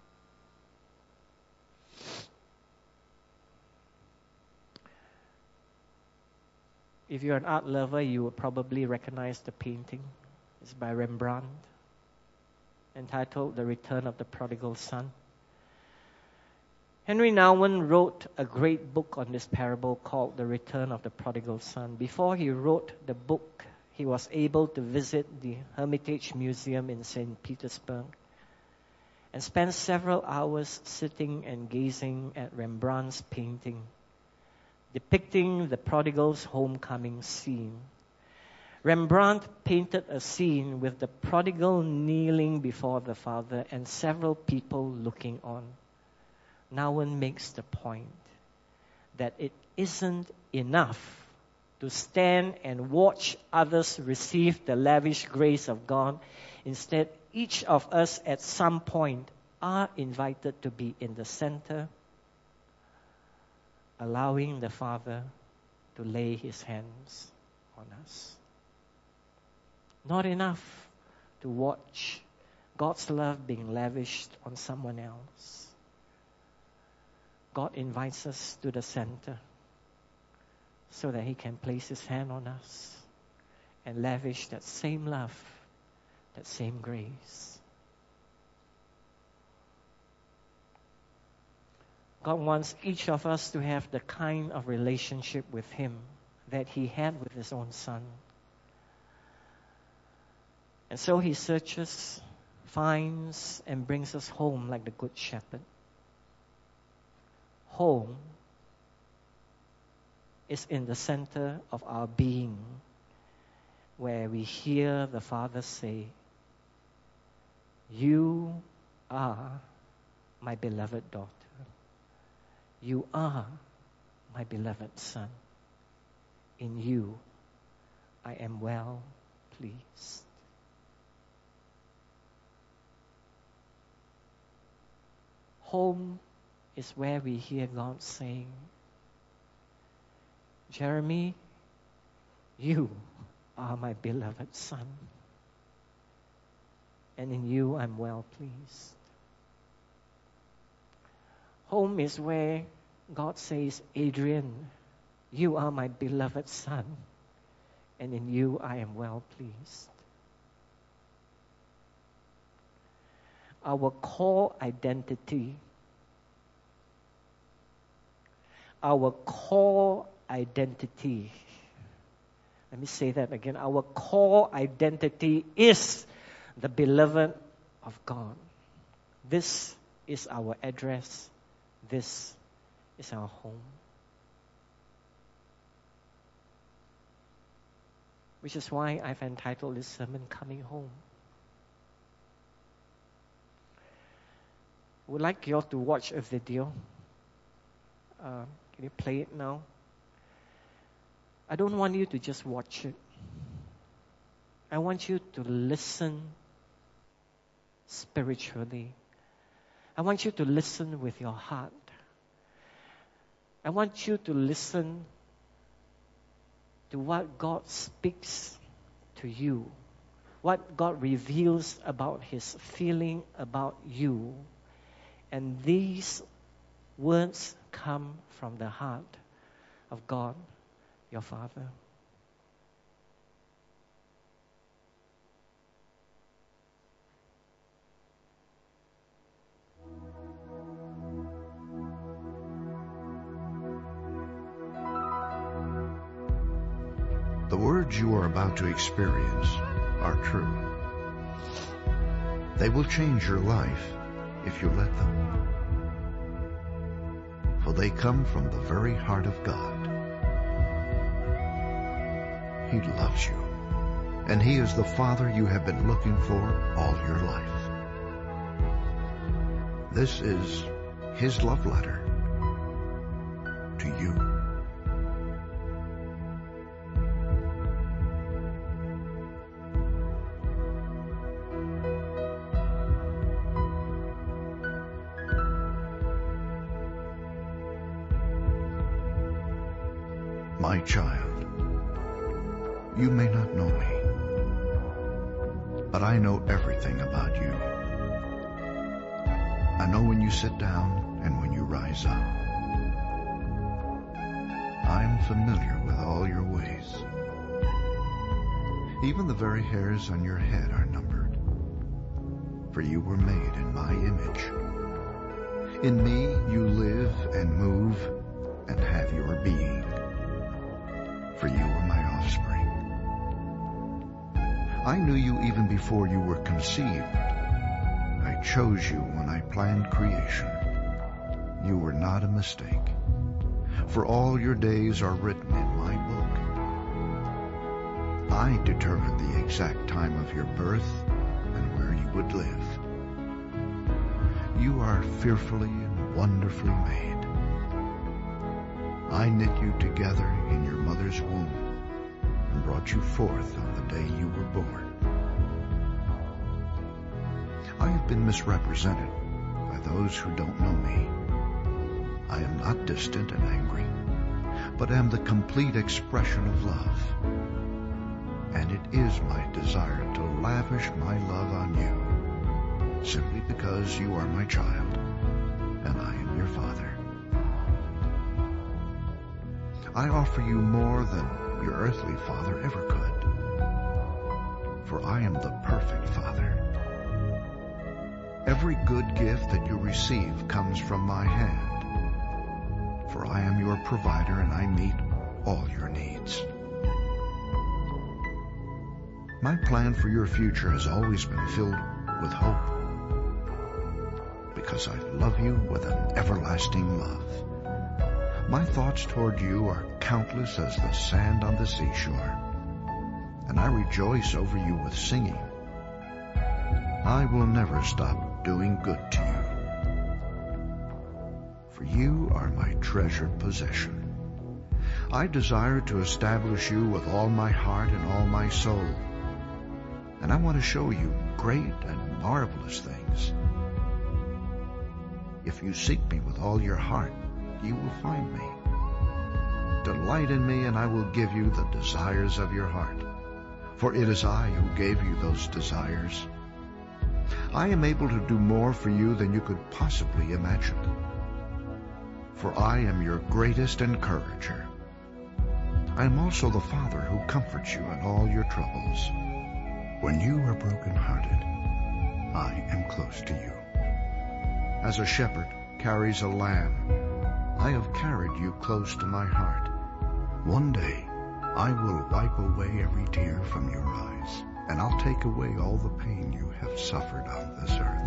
If you're an art lover, you will probably recognize the painting. It's by Rembrandt, entitled The Return of the Prodigal Son. Henry Nouwen wrote a great book on this parable called The Return of the Prodigal Son. Before he wrote the book, he was able to visit the Hermitage Museum in Saint Petersburg and spend several hours sitting and gazing at Rembrandt's painting, depicting the prodigal's homecoming scene. Rembrandt painted a scene with the prodigal kneeling before the father and several people looking on. Nouwen makes the point that it isn't enough to stand and watch others receive the lavish grace of God. Instead, each of us at some point are invited to be in the center, allowing the Father to lay His hands on us. Not enough to watch God's love being lavished on someone else. God invites us to the center so that He can place His hand on us and lavish that same love, that same grace. God wants each of us to have the kind of relationship with Him that He had with His own Son. And so He searches, finds, and brings us home like the Good Shepherd. Home is in the center of our being, where we hear the Father say, "You are my beloved daughter. You are my beloved Son. In you I am well pleased." Home is where we hear God saying, "Jeremy, you are my beloved Son, and in you I'm well pleased." Home is where God says, "Adrian, you are my beloved Son, and in you I am well pleased." Our core identity, our core identity, let me say that again, our core identity is the beloved of God. This is our address. This is our home. Which is why I've entitled this sermon, Coming Home. I would like you all to watch a video. Uh, can you play it now? I don't want you to just watch it. I want you to listen spiritually. I want you to listen with your heart. I want you to listen to what God speaks to you, what God reveals about His feeling about you. And these words come from the heart of God, your Father. The words you are about to experience are true. They will change your life if you let them. For they come from the very heart of God. He loves you, and He is the Father you have been looking for all your life. This is His love letter to you. My child, you may not know me, but I know everything about you. I know when you sit down and when you rise up. I am familiar with all your ways. Even the very hairs on your head are numbered, for you were made in my image. In me you live and move and have your being. For you are my offspring. I knew you even before you were conceived. I chose you when I planned creation. You were not a mistake. For all your days are written in my book. I determined the exact time of your birth and where you would live. You are fearfully and wonderfully made. I knit you together in your mother's womb and brought you forth on the day you were born. I have been misrepresented by those who don't know me. I am not distant and angry, but am the complete expression of love. And it is my desire to lavish my love on you, simply because you are my child and I am your father. I offer you more than your earthly father ever could, for I am the perfect father. Every good gift that you receive comes from my hand, for I am your provider and I meet all your needs. My plan for your future has always been filled with hope, because I love you with an everlasting love. My thoughts toward you are countless as the sand on the seashore, and I rejoice over you with singing. I will never stop doing good to you, for you are my treasured possession. I desire to establish you with all my heart and all my soul, and I want to show you great and marvelous things. If you seek me with all your heart, you will find me. Delight in me, and I will give you the desires of your heart, for it is I who gave you those desires. I am able to do more for you than you could possibly imagine, for I am your greatest encourager. I am also the Father who comforts you in all your troubles. When you are brokenhearted, I am close to you. As a shepherd carries a lamb, I have carried you close to my heart. One day, I will wipe away every tear from your eyes, and I'll take away all the pain you have suffered on this earth.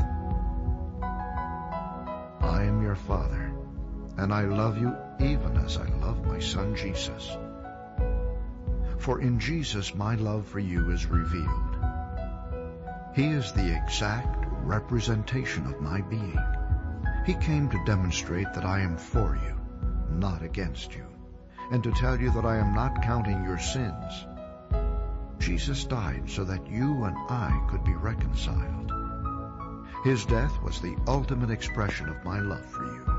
I am your Father, and I love you even as I love my Son Jesus. For in Jesus my love for you is revealed. He is the exact representation of my being. He came to demonstrate that I am for you, not against you, and to tell you that I am not counting your sins. Jesus died so that you and I could be reconciled. His death was the ultimate expression of my love for you.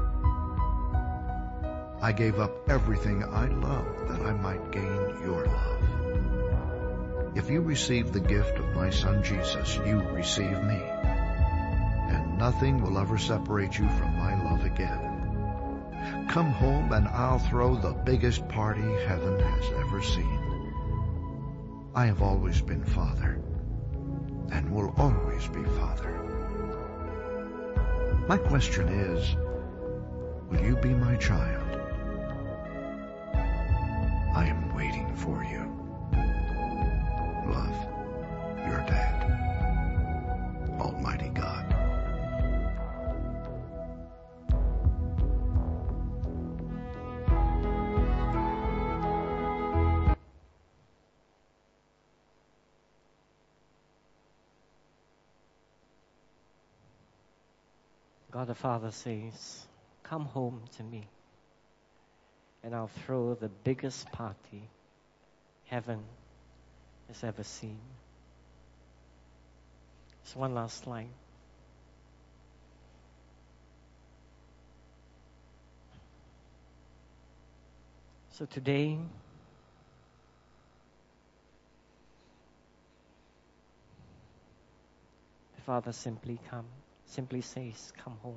I gave up everything I loved that I might gain your love. If you receive the gift of my Son Jesus, you receive me, and nothing will ever separate you from my love again. Come home and I'll throw the biggest party heaven has ever seen. I have always been Father, and will always be Father. My question is, will you be my child? I am waiting for you. Love, your dad, Almighty God. God the Father says, come home to me, and I'll throw the biggest party heaven has ever seen. Just one last line. So today, the Father simply come, simply says, come home.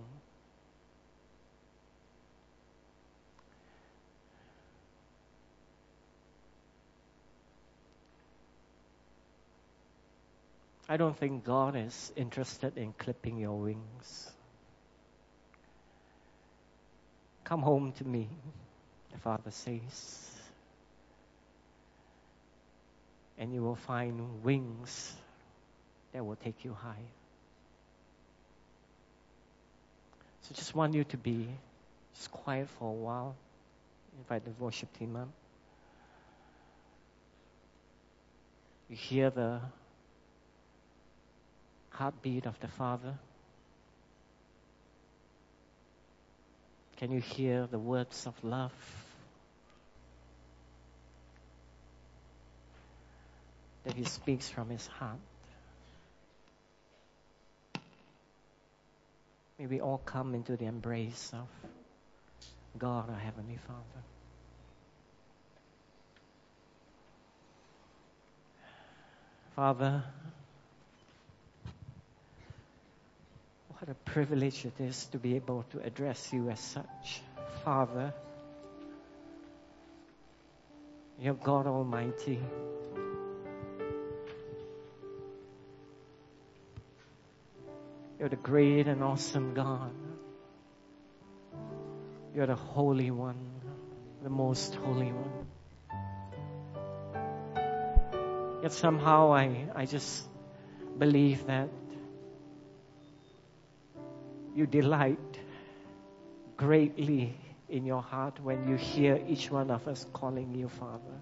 I don't think God is interested in clipping your wings. Come home to me, the Father says, and you will find wings that will take you high. So just want you to be just quiet for a while. Invite the worship team up. You hear the heartbeat of the Father. Can you hear the words of love? That He speaks from His heart. May we all come into the embrace of God, our Heavenly Father. Father, what a privilege it is to be able to address You as such. Father, You're God Almighty. You're the great and awesome God. You're the Holy One, the Most Holy One. Yet somehow I, I just believe that You delight greatly in Your heart when You hear each one of us calling You Father.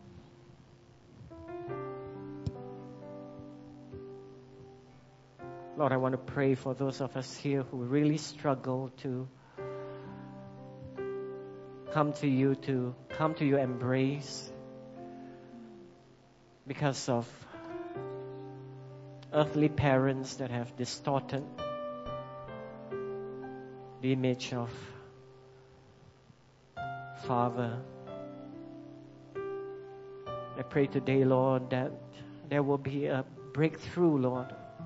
Lord, I want to pray for those of us here who really struggle to come to You, to come to Your embrace because of earthly parents that have distorted the image of Father. I pray today, Lord, that there will be a breakthrough, Lord,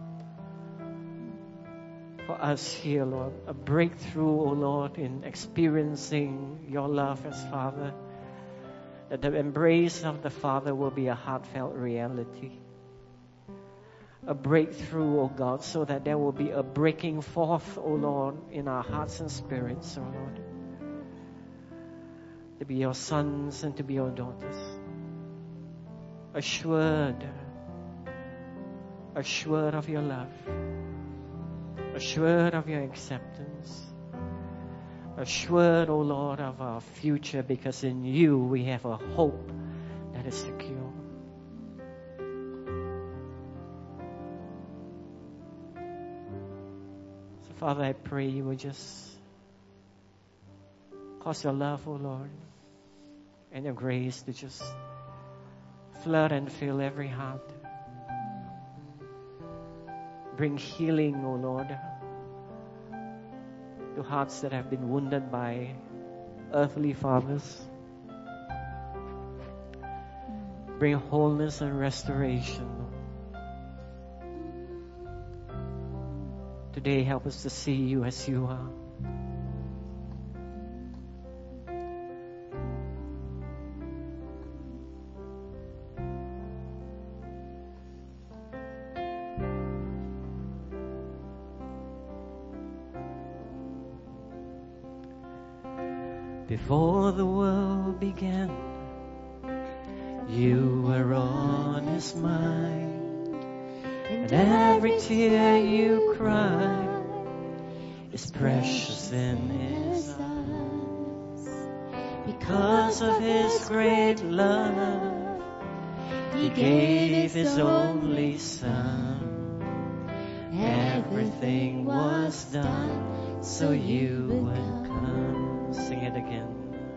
for us here, Lord. A breakthrough, O Lord, in experiencing Your love as Father. That the embrace of the Father will be a heartfelt reality. A breakthrough, O God, so that there will be a breaking forth, O Lord, in our hearts and spirits, O Lord. To be Your sons and to be Your daughters. Assured, assured of Your love. Assured of Your acceptance. Assured, O Lord, of our future, because in You we have a hope that is secure. So, Father, I pray You will just cause Your love, O Lord, and Your grace to just flood and fill every heart. Bring healing, O Lord, to hearts that have been wounded by earthly fathers. Bring wholeness and restoration. Today, help us to see You as You are. Before the world began, You were on His mind, and every tear You cried is precious in His eyes. Because of His great love, He gave His only Son. Everything was done so You would come. Sing it again.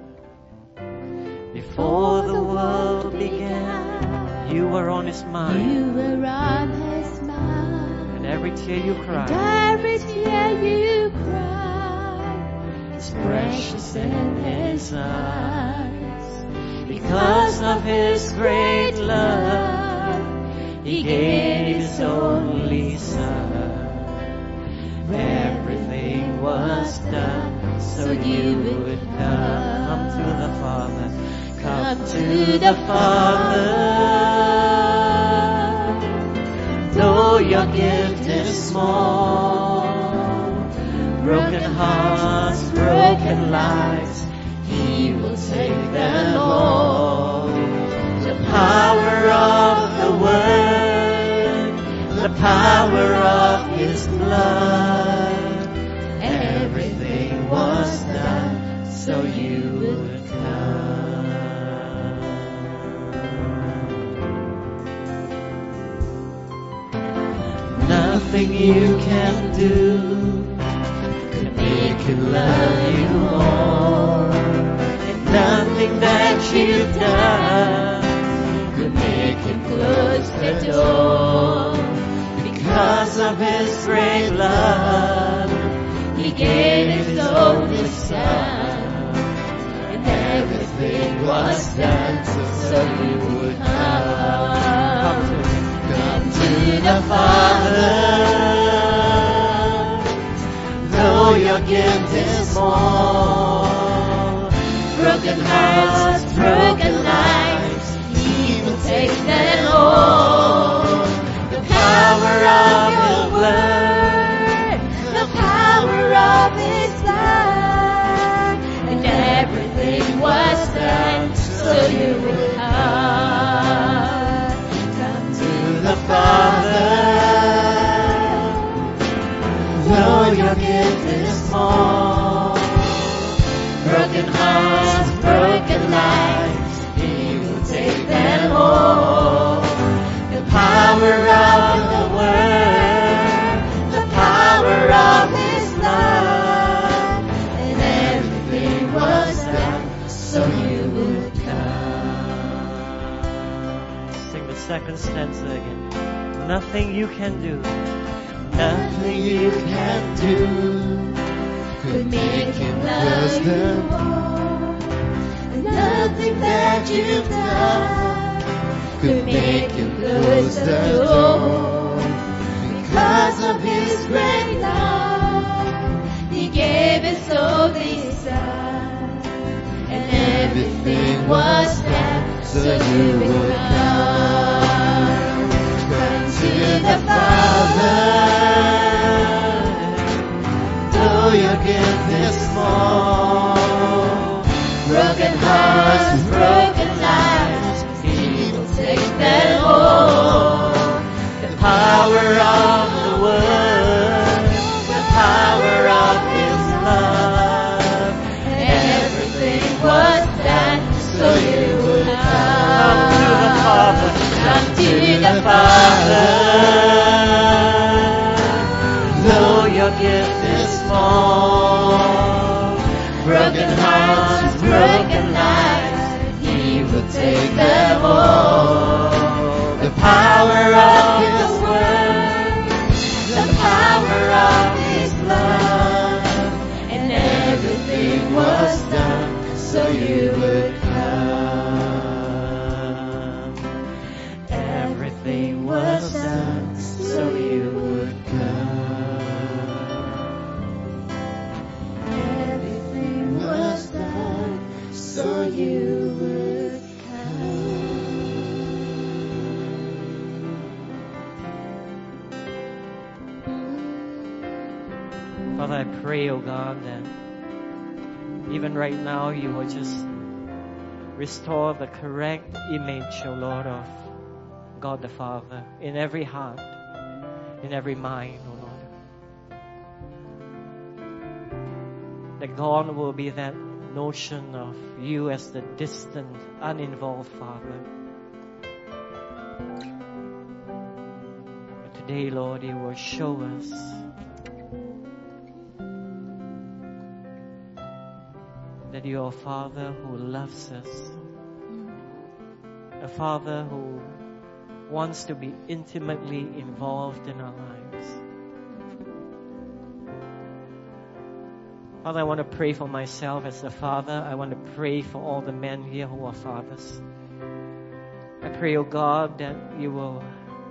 Before the world began, You were on His mind. You were on His mind. And every tear You cried, And every tear You cried is precious in His eyes. Because of His great love, He gave His only Son. Everything was done so You would come. Come to the Father. Come to the Father. Though Your gift is small, broken hearts, broken lives, He will take them all. The power of the Word, the power of His blood, everything was done so You would come. Nothing You can do could make can love you more. And nothing that you've done could make him close the door. Because of his great love, he gave his only son. And everything was done so you would come. Come to the Father. Though your gift is small, broken hearts, broken lives, he will take them all. The power of your word, the power of his blood, and everything was done so you would come. Come to the Father. Though your gift is small, broken hearts, broken lives, he will take them all. The power of the word, the power of his love, and everything was done so you would come. Sing the second stanza again. Nothing you can do. Nothing you can do could make him love you more. And nothing that you've done could make him close the door. Because of his great love, he gave his only son. And everything was done so you would come. Come to the Father. Though your gift is small, broken hearts, broken lives, he will take them all. The power of the word, the power of his love, everything was done so you would come. Come to the Father. Though your gift is small, broken hearts, broken lives, he will take them all. The power of his word, the power of his love, and everything was done so you would come. Everything was done so you would come. So you would come. Father, I pray, oh God, that even right now you will just restore the correct image, oh Lord, of God the Father in every heart, in every mind, oh Lord. That gone will be that notion of you as the distant, uninvolved Father. But today, Lord, you will show us that you are a Father who loves us, a Father who wants to be intimately involved in our lives. Father, I want to pray for myself as a father. I want to pray for all the men here who are fathers. I pray, oh God, that you will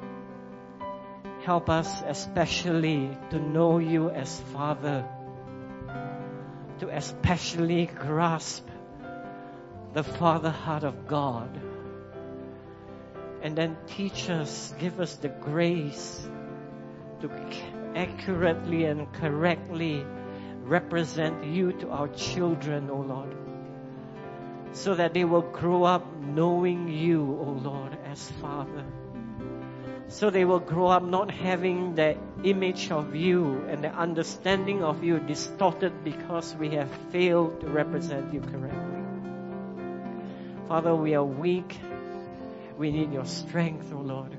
help us especially to know you as Father, to especially grasp the Father heart of God, and then teach us, give us the grace to accurately and correctly represent you to our children, O Lord, so that they will grow up knowing you, O Lord, as Father. So they will grow up not having the image of you and the understanding of you distorted because we have failed to represent you correctly. Father, we are weak. We need your strength, O Lord.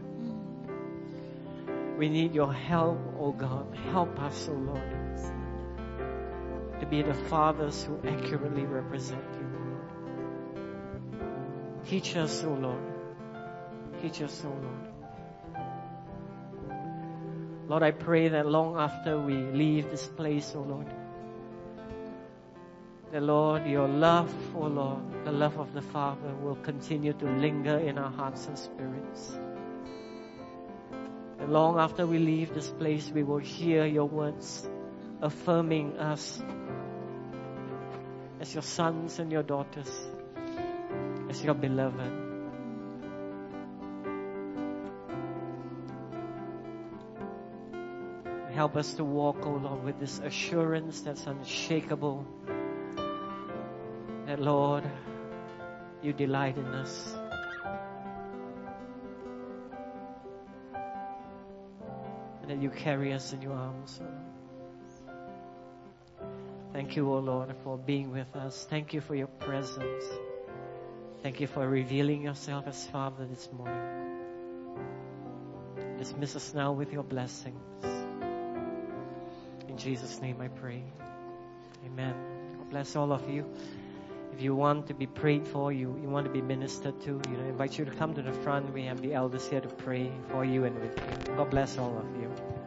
We need your help, O God. Help us, O Lord. to be the fathers who accurately represent you, O Lord. Teach us, O Lord. Teach us, O Lord. Lord, I pray that long after we leave this place, O Lord, that, Lord, your love, O Lord, the love of the Father will continue to linger in our hearts and spirits. And long after we leave this place, we will hear your words affirming us as your sons and your daughters, as your beloved. Help us to walk, O Lord, with this assurance that's unshakable, that, Lord, you delight in us. And that you carry us in your arms, O Lord. Thank you, O Lord, for being with us. Thank you for your presence. Thank you for revealing yourself as Father this morning. Dismiss us now with your blessings. In Jesus' name I pray. Amen. God bless all of you. If you want to be prayed for, you, you want to be ministered to, you know, I invite you to come to the front. We have the elders here to pray for you and with you. God bless all of you.